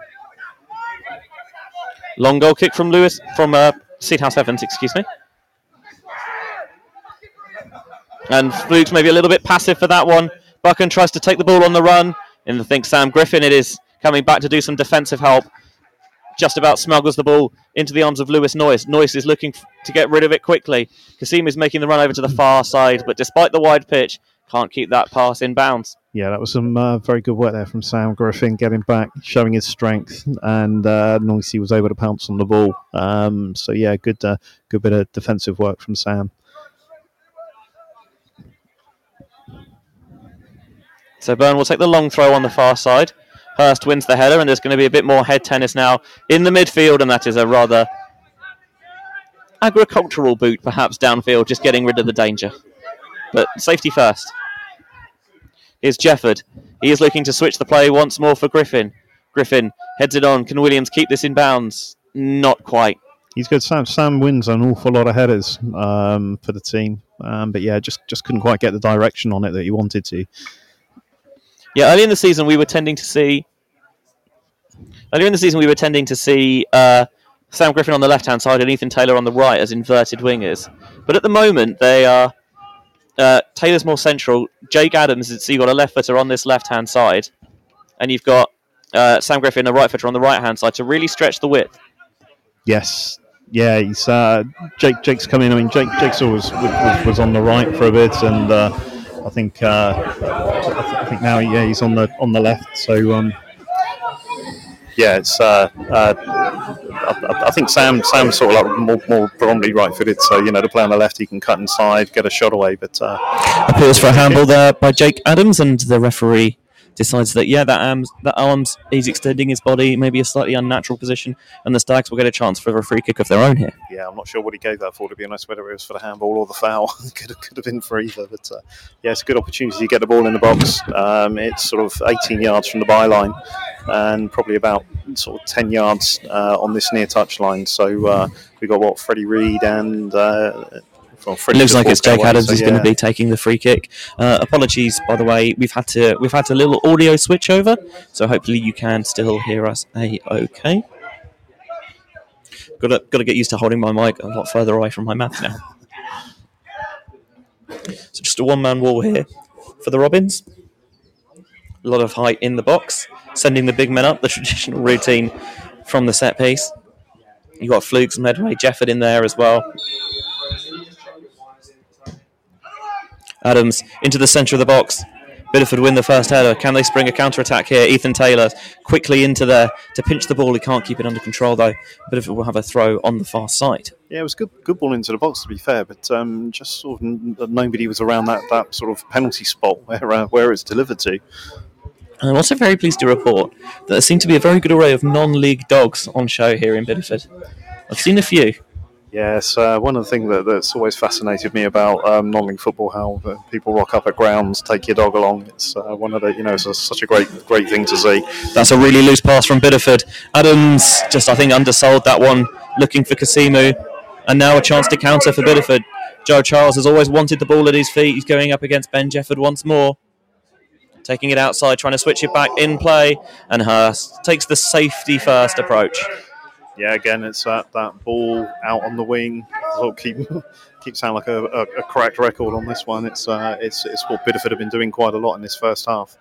Long goal kick from Seedhouse Evans, excuse me. And Flukes maybe a little bit passive for that one. Buchan tries to take the ball on the run. And I think Sam Griffin, it is coming back to do some defensive help. Just about smuggles the ball into the arms of Lewis Noyce. Noyce is looking to get rid of it quickly. Kasim is making the run over to the far side, but despite the wide pitch, can't keep that pass in bounds. Yeah, that was some very good work there from Sam Griffin, getting back, showing his strength, and Noisy was able to pounce on the ball. Good bit of defensive work from Sam. So Byrne will take the long throw on the far side. Hurst wins the header, and there's going to be a bit more head tennis now in the midfield, and that is a rather agricultural boot, perhaps, downfield, just getting rid of the danger. But safety first. Here's Jefford. He is looking to switch the play once more for Griffin. Griffin heads it on. Can Williams keep this in bounds? Not quite. He's good. Sam wins an awful lot of headers for the team. Just couldn't quite get the direction on it that he wanted to. Yeah, early in the season we were tending to see Sam Griffin on the left-hand side and Ethan Taylor on the right as inverted wingers. But at the moment they are Taylor's more central. Jake Adams, so you've got a left footer on this left-hand side, and you've got Sam Griffin, a right footer on the right-hand side to really stretch the width. Yes. Yeah, he's Jake's come in. I mean, Jake's always was on the right for a bit, and I think now he's on the left. So it's I think Sam's sort of like more predominantly right-footed. So the play on the left, he can cut inside, get a shot away. But appeals for a handball there by Jake Adams, and the referee decides that that arms he's extending his body, maybe a slightly unnatural position, and the Stags will get a chance for a free kick of their own here. Yeah, I'm not sure what he gave that for, to be honest, whether it was for the handball or the foul. could have been for either, but it's a good opportunity to get the ball in the box. It's sort of 18 yards from the byline and probably about sort of 10 yards on this near touch line. So we've got Freddie Reid and it looks like it's Jake Adams who's going to be taking the free kick. Apologies, by the way, we've had a little audio switch over, so hopefully you can still hear us okay. Got to get used to holding my mic a lot further away from my mouth now. So just a one-man wall here for the Robins. A lot of height in the box, sending the big men up, the traditional routine from the set piece. You've got Flukes, Medway, Jefford in there as well. Adams into the centre of the box. Bideford win the first header. Can they spring a counter-attack here? Ethan Taylor quickly into there to pinch the ball. He can't keep it under control though. Bideford will have a throw on the far side. Yeah, it was good ball into the box, to be fair, but just sort of nobody was around that sort of penalty spot where it's delivered to. I'm also very pleased to report that there seemed to be a very good array of non-league dogs on show here in Bideford. I've seen a few. Yes, one of the things that's always fascinated me about non-league football, how people rock up at grounds, take your dog along. It's one of the, it's such a great thing to see. That's a really loose pass from Bideford. Adams just, I think, undersold that one, looking for Kasimu, and now a chance to counter for Bideford. Joe Charles has always wanted the ball at his feet. He's going up against Ben Jefford once more. Taking it outside, trying to switch it back in play, and Hurst takes the safety first approach. Yeah, again, it's that ball out on the wing. I'll keep sounding like a correct record on this one. It's what Bideford have been doing quite a lot in this first half.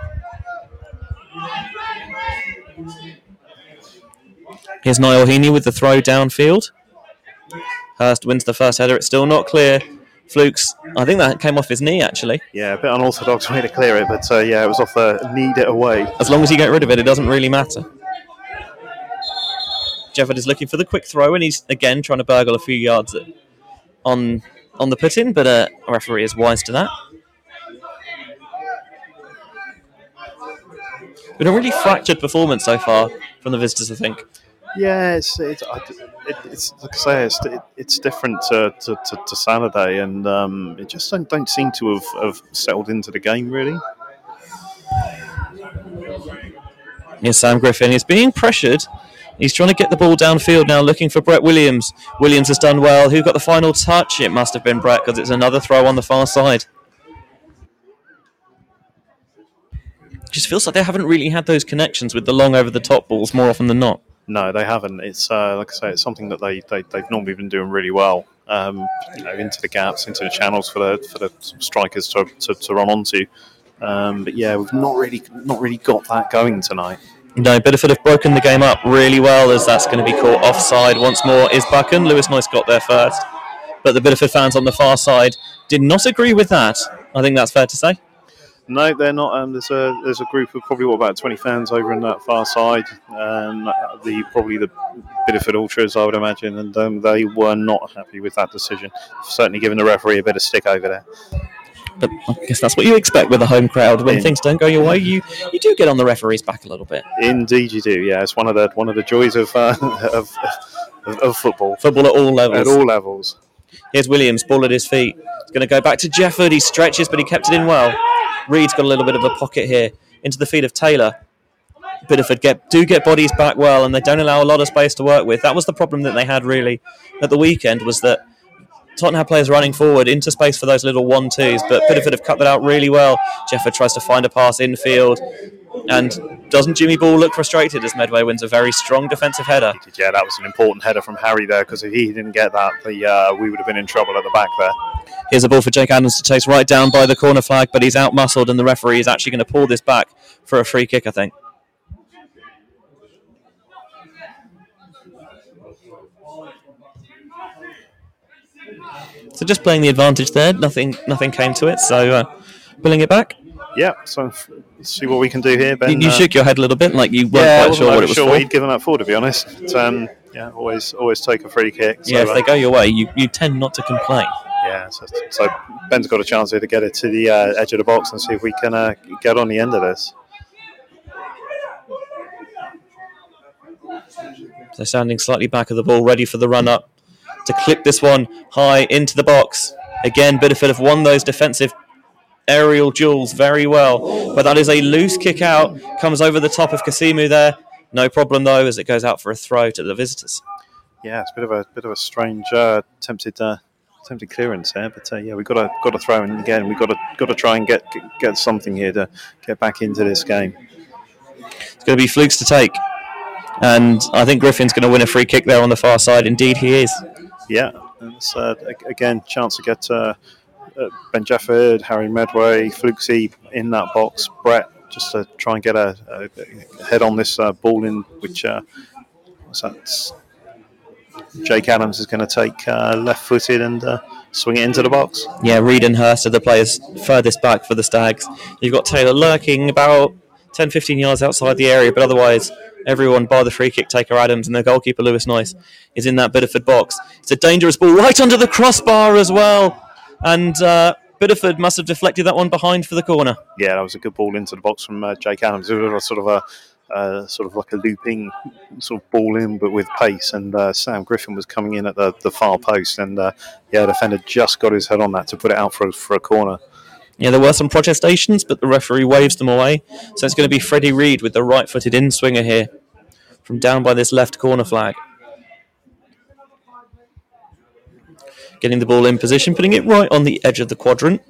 Here's Niall Heaney with the throw downfield. Hurst wins the first header. It's still not clear. Flukes, I think that came off his knee, actually. Yeah, a bit unorthodox way to clear it, but it was off the kneed it away. As long as you get rid of it, it doesn't really matter. Jefford is looking for the quick throw, and he's again trying to burgle a few yards on the put-in, but a referee is wise to that. Been a really fractured performance so far from the visitors, I think. Yeah, it's like I say, it's different to Saturday, and it just don't seem to have settled into the game really. Here's Sam Griffin. He's being pressured. He's trying to get the ball downfield now, looking for Brett Williams. Williams has done well. Who got the final touch? It must have been Brett, because it's another throw on the far side. It just feels like they haven't really had those connections with the long over-the-top balls more often than not. No, they haven't. It's like I say, it's something that they've normally been doing really well. Into the gaps, into the channels for the strikers to run onto. But yeah, we've not really got that going tonight. No, Bideford have broken the game up really well, as that's going to be caught offside once more. Is Buchan. Lewis Noyce got there first, but the Bideford fans on the far side did not agree with that. I think that's fair to say. No, they're not. There's a group of probably about 20 fans over in that far side. Probably the Bideford Ultras, I would imagine, and they were not happy with that decision. Certainly giving the referee a bit of stick over there. But I guess that's what you expect with a home crowd. When things don't go your way, you do get on the referee's back a little bit. Indeed, you do. Yeah, it's one of the joys of football. Football at all levels. At all levels. Here's Williams, ball at his feet. He's going to go back to Jefford. He stretches, but he kept it in well. Reed's got a little bit of a pocket here into the feet of Taylor. Bideford get bodies back well, and they don't allow a lot of space to work with. That was the problem that they had really at the weekend, was that Tottenham had players running forward into space for those little 1-2s, but Bideford have cut that out really well. Jefford tries to find a pass infield, and doesn't Jimmy Ball look frustrated as Medway wins a very strong defensive header? Yeah, that was an important header from Harry there, because if he didn't get that, we would have been in trouble at the back there. Here's a ball for Jake Adams to chase right down by the corner flag, but he's out-muscled, and the referee is actually going to pull this back for a free kick, I think. So just playing the advantage there, nothing came to it, so pulling it back. Yeah, so let's see what we can do here, Ben. You shook your head a little bit, like you weren't quite sure what it was for. What he'd given that for, to be honest. But, always take a free kick. So, if they go your way, you tend not to complain. Yeah, so Ben's got a chance here to get it to the edge of the box and see if we can get on the end of this. So standing slightly back of the ball, ready for the run-up to clip this one high into the box. Again, Bideford have won those defensive aerial duels very well, but that is a loose kick out, comes over the top of Kasimu there. No problem though, as it goes out for a throw to the visitors. Yeah, it's a bit of a strange attempted clearance here, but we've got to throw in again. We've got to try and get something here to get back into this game. It's going to be Flukes to take, and I think Griffin's going to win a free kick there on the far side. Indeed, he is. Yeah, it's again chance to get Ben Jefford, Harry Medway, Flukesy in that box. Brett just to try and get a head on this ball in, which Jake Adams is going to take left-footed and swing it into the box. Yeah, Reed and Hurst are the players furthest back for the Stags. You've got Taylor lurking about 10-15 yards outside the area, but otherwise everyone bar the free kick taker Adams and the goalkeeper Lewis Noyce is in that Bideford box. It's a dangerous ball right under the crossbar as well, and Bideford must have deflected that one behind for the corner. Yeah, that was a good ball into the box from Jake Adams. It was sort of like a looping sort of ball in, but with pace. And Sam Griffin was coming in at the far post, and the defender just got his head on that to put it out for a corner. Yeah, there were some protestations, but the referee waves them away. So it's going to be Freddie Reed with the right-footed in-swinger here from down by this left corner flag. Getting the ball in position, putting it right on the edge of the quadrant.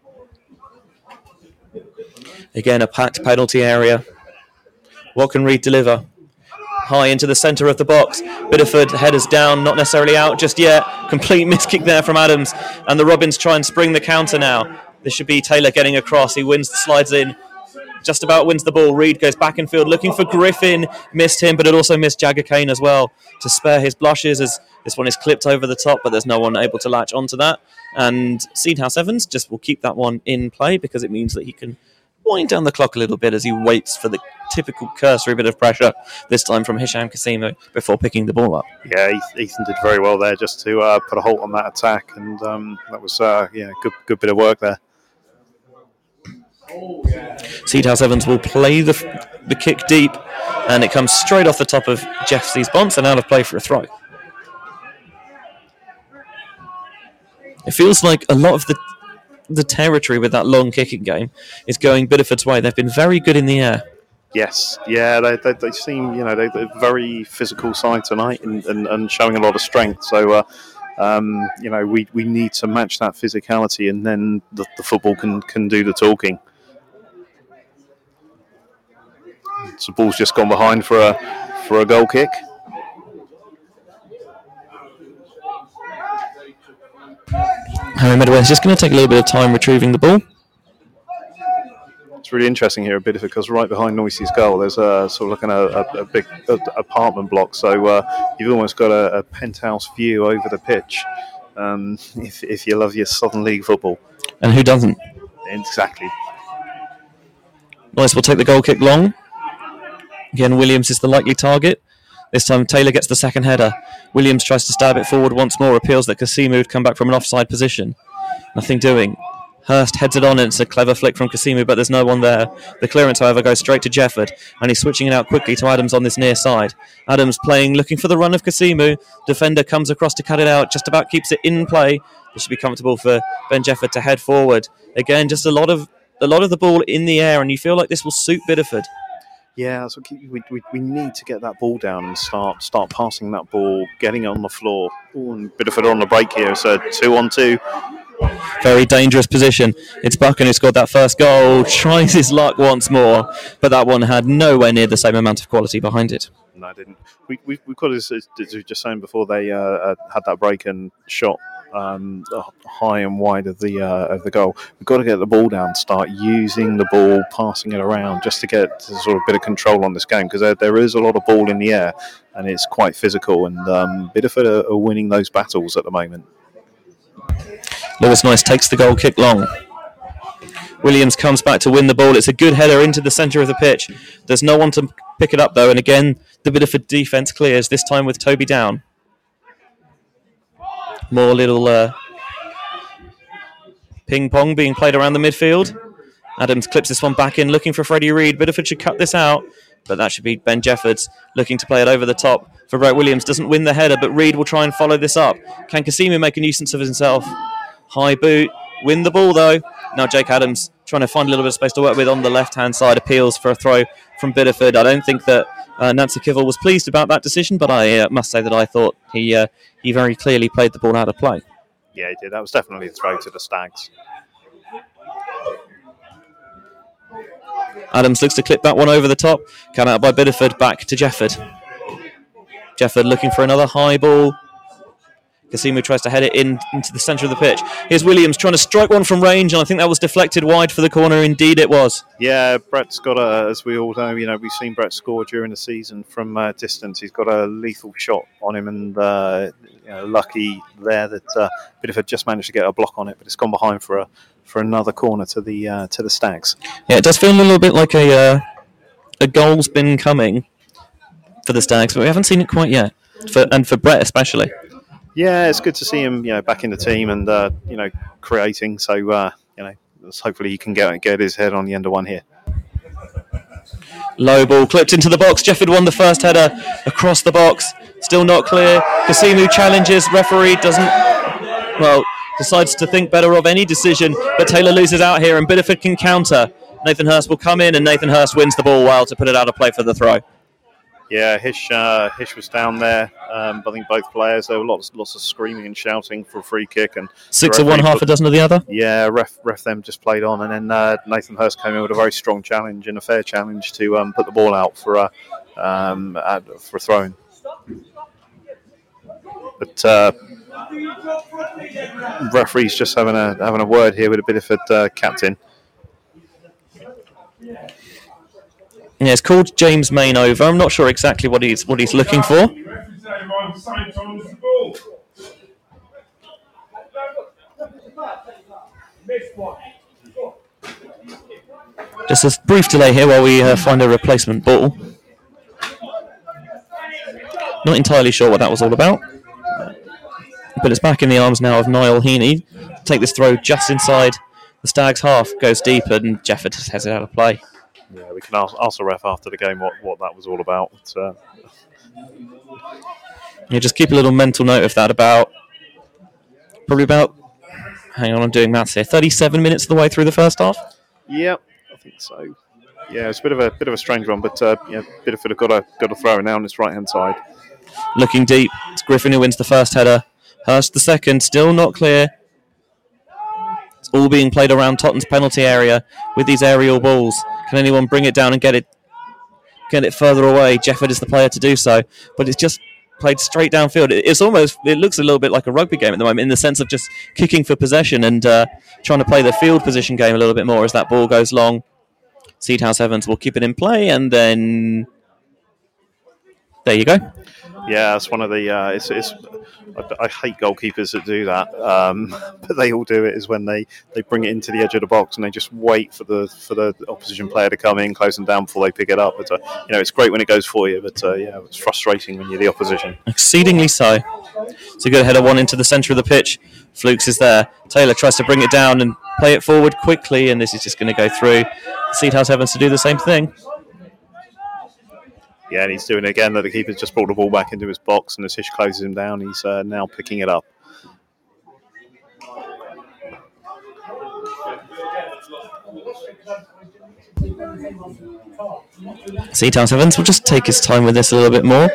Again, a packed penalty area. What can Reed deliver? High into the centre of the box. Bideford headers down, not necessarily out just yet. Complete miskick there from Adams. And the Robins try and spring the counter now. This should be Taylor getting across. He slides in, just about wins the ball. Reed goes back in field looking for Griffin. Missed him, but it also missed Jagger Kane as well to spare his blushes, as this one is clipped over the top, but there's no one able to latch onto that. And Seedhouse Evans just will keep that one in play, because it means that he can wind down the clock a little bit as he waits for the typical cursory bit of pressure, this time from Hisham Kasimu, before picking the ball up. Yeah, Ethan did very well there just to put a halt on that attack, and that was good bit of work there. Seedhouse Evans will play the kick deep, and it comes straight off the top of Jeff Seesbonts and out of play for a throw. It feels like a lot of the territory with that long kicking game is going Biddeford's way. They've been very good in the air. Yes, yeah, they seem, they're very physical side tonight and showing a lot of strength. So, we need to match that physicality, and then the football can do the talking. So the ball's just gone behind for a goal kick. Harry Medway is just going to take a little bit of time retrieving the ball. It's really interesting here a bit because right behind Noisey's goal there's sort of like a big apartment block, so you've almost got a penthouse view over the pitch if you love your Southern League football. And who doesn't? Exactly. Noyce will take the goal kick long. Again, Williams is the likely target. This time Taylor gets the second header. Williams tries to stab it forward once more, appeals that Kasimu would come back from an offside position. Nothing doing. Hurst heads it on, and it's a clever flick from Kasimu, but there's no one there. The clearance, however, goes straight to Jefford, and he's switching it out quickly to Adams on this near side. Adams playing, looking for the run of Kasimu. Defender comes across to cut it out, just about keeps it in play. It should be comfortable for Ben Jefford to head forward. Again, just a lot of the ball in the air, and you feel like this will suit Biddeford. Yeah, so we need to get that ball down and start passing that ball, getting it on the floor. Ooh, and Biddeford on the break here, so 2-on-2. Very dangerous position. It's Buchan who scored that first goal, tries his luck once more, but that one had nowhere near the same amount of quality behind it. No, I didn't. We've got, as we were just saying before, they had that break and shot high and wide of the goal. We've got to get the ball down, start using the ball, passing it around, just to get sort of a bit of control on this game, because there is a lot of ball in the air and it's quite physical, and Biddeford are winning those battles at the moment. Lewis Noyce takes the goal kick long. Williams comes back to win the ball. It's a good header into the centre of the pitch. There's no one to pick it up though, and again the Biddeford defence clears, this time with Toby down. More little ping-pong being played around the midfield. Adams clips this one back in, looking for Freddie Reid. Biddeford should cut this out, but that should be Ben Jeffords looking to play it over the top for Brett Williams. Doesn't win the header, but Reid will try and follow this up. Can Kasimu make a nuisance of himself? High boot. Win the ball, though. Now Jake Adams trying to find a little bit of space to work with on the left-hand side. Appeals for a throw from Biddeford. I don't think that Nancy Kivel was pleased about that decision, but I must say that I thought he very clearly played the ball out of play. Yeah, he did. That was definitely a throw to the Stags. Adams looks to clip that one over the top. Cut out by Biddeford, back to Jefford. Jefford looking for another high ball. Kasimu tries to head it into the centre of the pitch. Here's Williams trying to strike one from range, and I think that was deflected wide for the corner. Indeed it was. Yeah, Brett's got as we all know, we've seen Brett score during the season from distance. He's got a lethal shot on him, and lucky there that Biddeford just managed to get a block on it, but it's gone behind for another corner to the Stags. Yeah, it does feel a little bit like a goal's been coming for the Stags, but we haven't seen it quite yet, for Brett especially. Yeah, it's good to see him, back in the team and creating. So hopefully he can get his head on the end of one here. Low ball clipped into the box. Jefford won the first header across the box. Still not clear. Kasimu challenges. Referee decides to think better of any decision, but Taylor loses out here, and Biddeford can counter. Nathan Hurst will come in, and Nathan Hurst wins the ball well to put it out of play for the throw. Yeah, Hish was down there. I think both players, there were lots of screaming and shouting for a free kick. And 6 of one, half a dozen of the other? Yeah, ref them just played on. And then Nathan Hurst came in with a very strong challenge and a fair challenge to put the ball out for throwing. But referee's just having a word here with a Biddeford captain. Yeah, it's called James Main over. I'm not sure exactly what he's looking for. Just a brief delay here while we find a replacement ball. Not entirely sure what that was all about. But it's back in the arms now of Niall Heaney. Take this throw just inside the Stags half goes deep and Jefford just has it out of play. Yeah, we can ask the ref after the game what that was all about. Just keep a little mental note of that. Hang on, I'm doing maths here. 37 minutes of the way through the first half. Yeah, I think so. Yeah, it's a bit of a strange one, but Bideford have got to throw it now on its right hand side. Looking deep, it's Griffin who wins the first header. Hurst the second, still not clear. It's all being played around Tottenham's penalty area with these aerial balls. Can anyone bring it down and get it further away? Jefford is the player to do so, but it's just played straight downfield. It looks a little bit like a rugby game at the moment in the sense of just kicking for possession and trying to play the field position game a little bit more as that ball goes long. Seedhouse Evans will keep it in play and then there you go. Yeah, it's one of the. I hate goalkeepers that do that, but they all do it. Is when they bring it into the edge of the box and they just wait for the opposition player to come in, close them down before they pick it up. But it's great when it goes for you, but it's frustrating when you're the opposition. Exceedingly so. It's a good header, one into the centre of the pitch. Flukes is there. Taylor tries to bring it down and play it forward quickly, and this is just going to go through. Seedhouse Evans to do the same thing. Yeah, and he's doing it again. That the keeper's just brought the ball back into his box, and as Hish closes him down, he's now picking it up. Seedhouse Evans will just take his time with this a little bit more.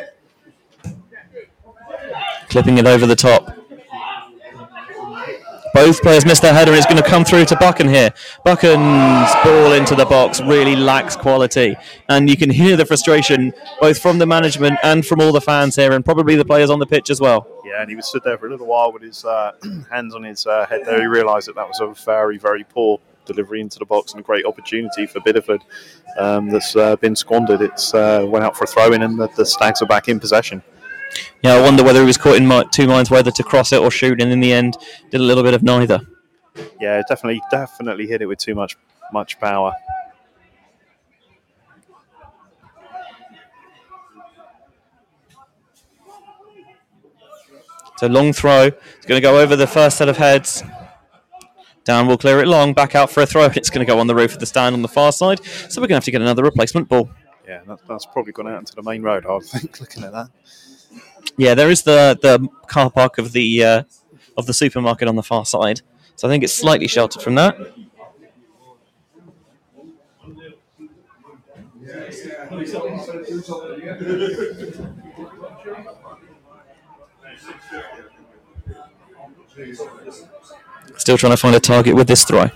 Clipping it over the top. Both players missed their header and it's going to come through to Buchan here. Buchan's ball into the box really lacks quality. And you can hear the frustration both from the management and from all the fans here and probably the players on the pitch as well. Yeah, and he was stood there for a little while with his hands on his head there. He realised that was a very, very poor delivery into the box and a great opportunity for Bideford that's been squandered. It's went out for a throw-in and the Stags are back in possession. Yeah, I wonder whether he was caught in two minds whether to cross it or shoot, and in the end, did a little bit of neither. Yeah, definitely hit it with too much power. So long throw. It's going to go over the first set of heads. Down will clear it long, back out for a throw, and it's going to go on the roof of the stand on the far side. So we're going to have to get another replacement ball. Yeah, that's probably gone out into the main road, I think, looking at that. Yeah, there is the car park of the supermarket on the far side, so I think it's slightly sheltered from that. Still trying to find a target with this throw.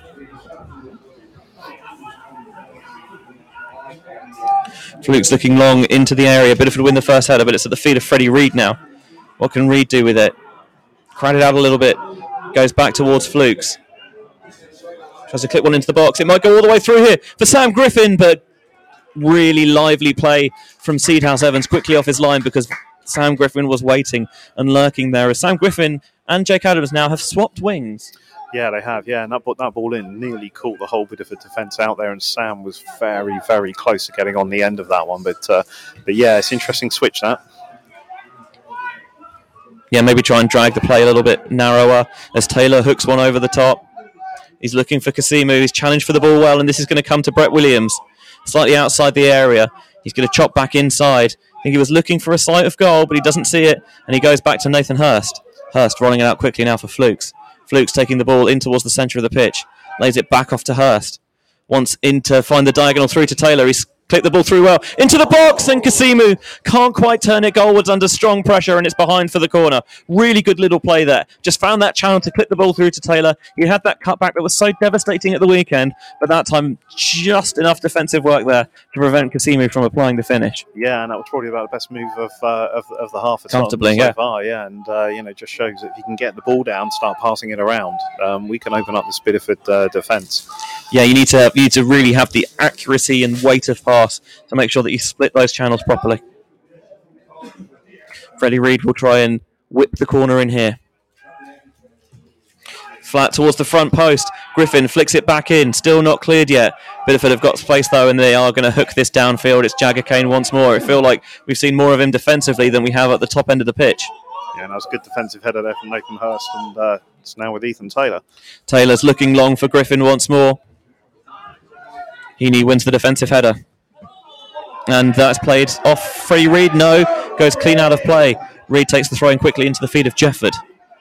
Fluke's looking long into the area. Bideford win the first header, but it's at the feet of Freddie Reid now. What can Reid do with it? Crowded out a little bit. Goes back towards Flukes. Tries to clip one into the box. It might go all the way through here for Sam Griffin, but really lively play from Seedhouse Evans quickly off his line because Sam Griffin was waiting and lurking there. As Sam Griffin and Jake Adams now have swapped wings. Yeah, they have. Yeah, and that ball in nearly caught the whole bit of the defence out there, and Sam was very, very close to getting on the end of that one. But yeah, it's an interesting switch that. Yeah, maybe try and drag the play a little bit narrower as Taylor hooks one over the top. He's looking for Kasimu. He's challenged for the ball well, and this is going to come to Brett Williams, slightly outside the area. He's going to chop back inside. I think he was looking for a sight of goal, but he doesn't see it, and he goes back to Nathan Hurst. Hurst rolling it out quickly now for Flukes. Flukes taking the ball in towards the centre of the pitch. Lays it back off to Hurst. Wants in to find the diagonal through to Taylor. He's clipped the ball through well. Into the box, and Kasimu can't quite turn it goalwards under strong pressure, and it's behind for the corner. Really good little play there. Just found that channel to clip the ball through to Taylor. He had that cutback that was so devastating at the weekend, but that time just enough defensive work there to prevent Kasimu from applying the finish. Yeah, and that was probably about the best move of the half of comfortably, so yeah. far, yeah, and just shows that if you can get the ball down, start passing it around, we can open up this Bideford defence. Yeah, you need to really have the accuracy and weight of pass to make sure that you split those channels properly. Freddie Reid will try and whip the corner in here. Flat towards the front post. Griffin flicks it back in. Still not cleared yet. Bideford have got space though, and they are going to hook this downfield. It's Jagger Kane once more. I feel like we've seen more of him defensively than we have at the top end of the pitch. Yeah, and that was a good defensive header there from Nathan Hurst, and it's now with Ethan Taylor. Taylor's looking long for Griffin once more. Heaney wins the defensive header. And that's played off Freddie Reid. No, goes clean out of play. Reid takes the throw in quickly into the feet of Jefford.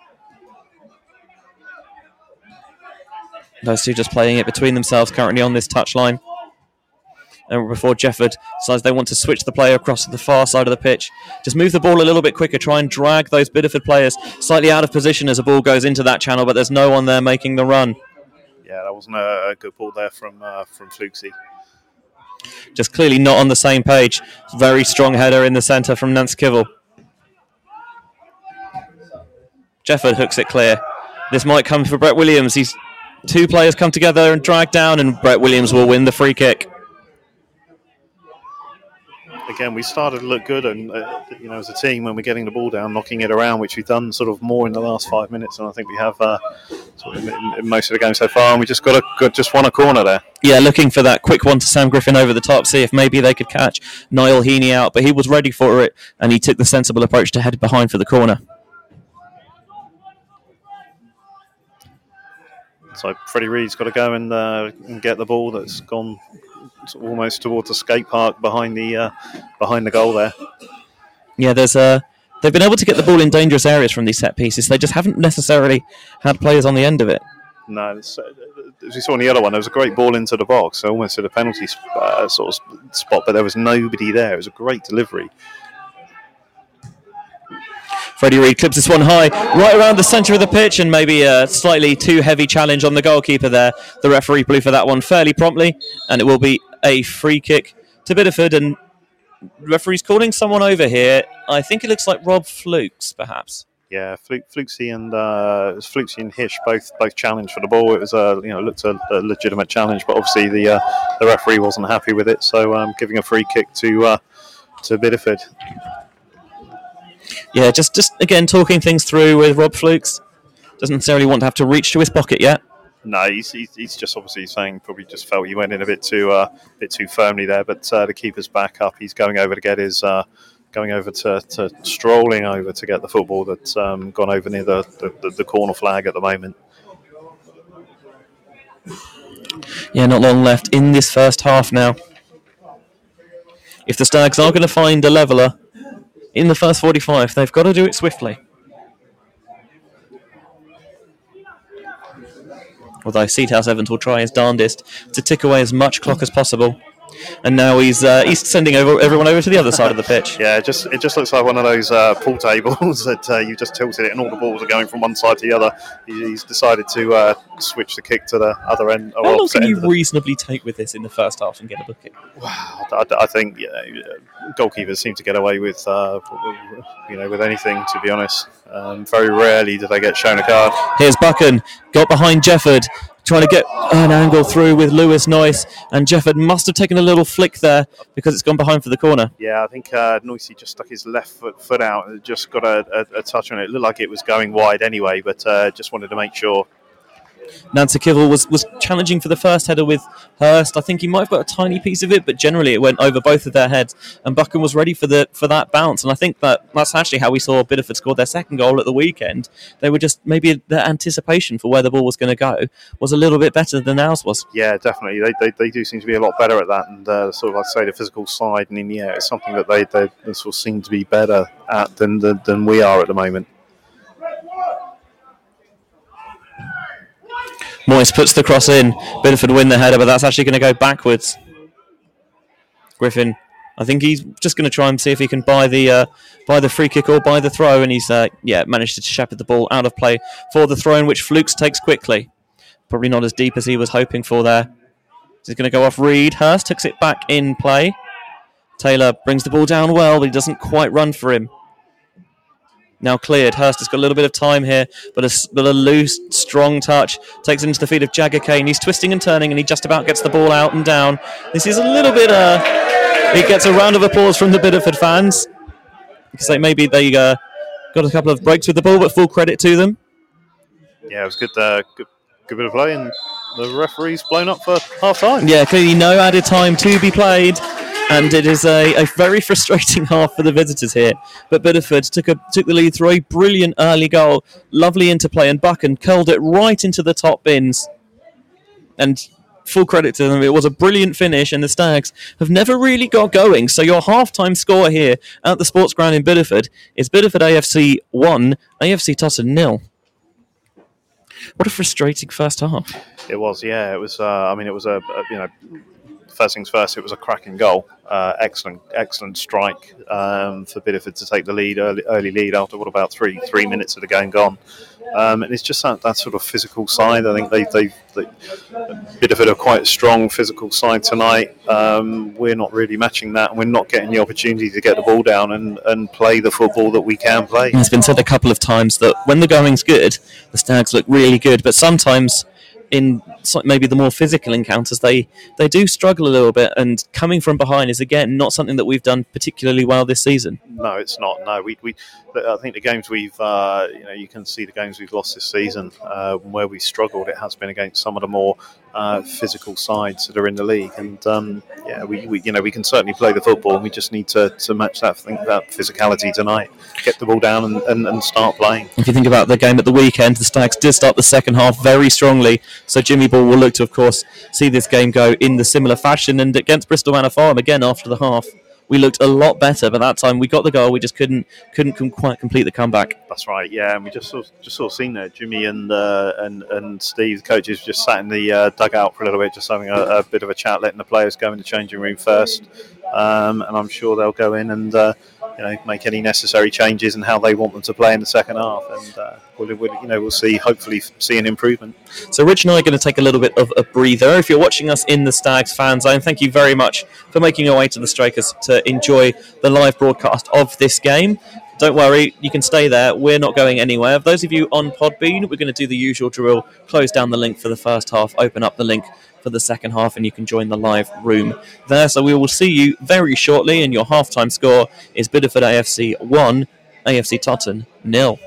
Those two just playing it between themselves currently on this touchline. And before Jefford decides they want to switch the player across to the far side of the pitch. Just move the ball a little bit quicker. Try and drag those Bideford players slightly out of position as the ball goes into that channel, but there's no one there making the run. Yeah, that wasn't a good ball there from Fluxy. Just clearly not on the same page. Very strong header in the centre from Nance Kivel. Jefford hooks it clear. This might come for Brett Williams. Two players come together and drag down, and Brett Williams will win the free kick. Again, we started to look good, and as a team, when we're getting the ball down, knocking it around, which we've done sort of more in the last 5 minutes, and I think we have sort of in most of the game so far. And we just got won a corner there. Yeah, looking for that quick one to Sam Griffin over the top, see if maybe they could catch Niall Heaney out, but he was ready for it, and he took the sensible approach to head behind for the corner. So Freddie Reid's got to go and get the ball that's gone almost towards the skate park behind the goal there. Yeah, they've been able to get the ball in dangerous areas from these set pieces. They just haven't necessarily had players on the end of it. No, as we saw in the other one, there was a great ball into the box, almost at a penalty sort of spot, but there was nobody there. It was a great delivery. Freddie Reid clips this one high, right around the centre of the pitch, and maybe a slightly too heavy challenge on the goalkeeper there. The referee blew for that one fairly promptly, and it will be a free kick to Bideford, and the referee's calling someone over here. I think it looks like Rob Flukes, perhaps. Yeah, Fluxy and Hish both challenged for the ball. It was looked a legitimate challenge, but obviously the referee wasn't happy with it, so giving a free kick to Bideford. Yeah, just again talking things through with Rob Flukes. Doesn't necessarily want to have to reach to his pocket yet. No, he's just obviously saying probably just felt he went in a bit too firmly there. But the keeper's back up. He's going over to get his strolling over to get the football that's gone over near the corner flag at the moment. Yeah, not long left in this first half now. If the Stags are going to find a leveller in the first 45, they've got to do it swiftly. Although Seathouse Evans will try his darndest to tick away as much clock as possible. And now he's sending everyone over to the other side of the pitch. Yeah, it just looks like one of those pool tables that you just tilted it and all the balls are going from one side to the other. He's decided to switch the kick to the other end. How long can you reasonably take with this in the first half and get a booking? Wow, I think goalkeepers seem to get away with with anything, to be honest. Very rarely do they get shown a card. Here's Buchan, got behind Jefford, trying to get an angle through with Lewis Noyce, and Jefford must have taken a little flick there because it's gone behind for the corner. Yeah, I think Noyce just stuck his left foot out and just got a touch on it. It looked like it was going wide anyway, but just wanted to make sure. Nance Kivel was challenging for the first header with Hurst. I think he might have got a tiny piece of it, but generally it went over both of their heads, and Buchan was ready for that bounce. And I think that's actually how we saw Bideford score their second goal at the weekend. They were just, maybe their anticipation for where the ball was going to go was a little bit better than ours was. Yeah, definitely. They do seem to be a lot better at that, and sort of, like I say, the physical side and in the air is something that they sort of seem to be better at than we are at the moment. Moyes puts the cross in. Bideford win the header, but that's actually going to go backwards. Griffin, I think he's just going to try and see if he can buy the free kick or buy the throw, and he's managed to shepherd the ball out of play for the throw in, which Flukes takes quickly. Probably not as deep as he was hoping for there. He's going to go off Reid. Hurst hooks it back in play. Taylor brings the ball down well, but he doesn't quite run for him. Now cleared. Hurst has got a little bit of time here, but a loose, strong touch takes it into the feet of Jagger Kane. He's twisting and turning, and he just about gets the ball out and down. This is a little bit. He gets a round of applause from the Bideford fans because maybe they got a couple of breaks with the ball, but full credit to them. Yeah, it was good bit of play, and the referee's blown up for half time. Yeah, clearly no added time to be played. And it is a very frustrating half for the visitors here. But Biddeford took the lead through a brilliant early goal. Lovely interplay, and Buchan curled it right into the top bins. And full credit to them, it was a brilliant finish, and the Stags have never really got going. So your half-time score here at the Sports Ground in Biddeford is Biddeford AFC 1, AFC Totton 0. What a frustrating first half. It was, yeah. It was. It was first things first. It was a cracking goal. Excellent strike for Biddeford to take the lead, early lead after about three minutes of the game gone. And it's just that sort of physical side. I think they Biddeford are quite a strong physical side tonight. We're not really matching that, and we're not getting the opportunity to get the ball down and play the football that we can play. It's been said a couple of times that when the going's good, the Stags look really good, but sometimes in maybe the more physical encounters, they do struggle a little bit, and coming from behind is again not something that we've done particularly well this season. No, it's not. No, I think the games we've, you can see the games we've lost this season, where we struggled. It has been against some of the more physical sides that are in the league, and we can certainly play the football. We just need to match that physicality tonight, get the ball down and start playing. If you think about the game at the weekend, the Stags did start the second half very strongly, so Jimmy Ball will look to, of course, see this game go in the similar fashion. And against Bristol Manor Farm, again after the half, we looked a lot better, but that time we got the goal, we just couldn't quite complete the comeback. That's right, yeah, and we just sort of seen there, Jimmy and Steve, the coaches, just sat in the dugout for a little bit, just having a bit of a chat, letting the players go in the changing room first, and I'm sure they'll go in and make any necessary changes in how they want them to play in the second half, and we'll hopefully see an improvement. So Rich and I are going to take a little bit of a breather. If you're watching us in the Stags fan zone, thank you very much for making your way to the Strikers to enjoy the live broadcast of this game. Don't worry, you can stay there. We're not going anywhere. For those of you on Podbean, we're going to do the usual drill, close down the link for the first half, open up the link for the second half, and you can join the live room there. So we will see you very shortly, and your halftime score is Biddeford AFC 1, AFC Totton 0.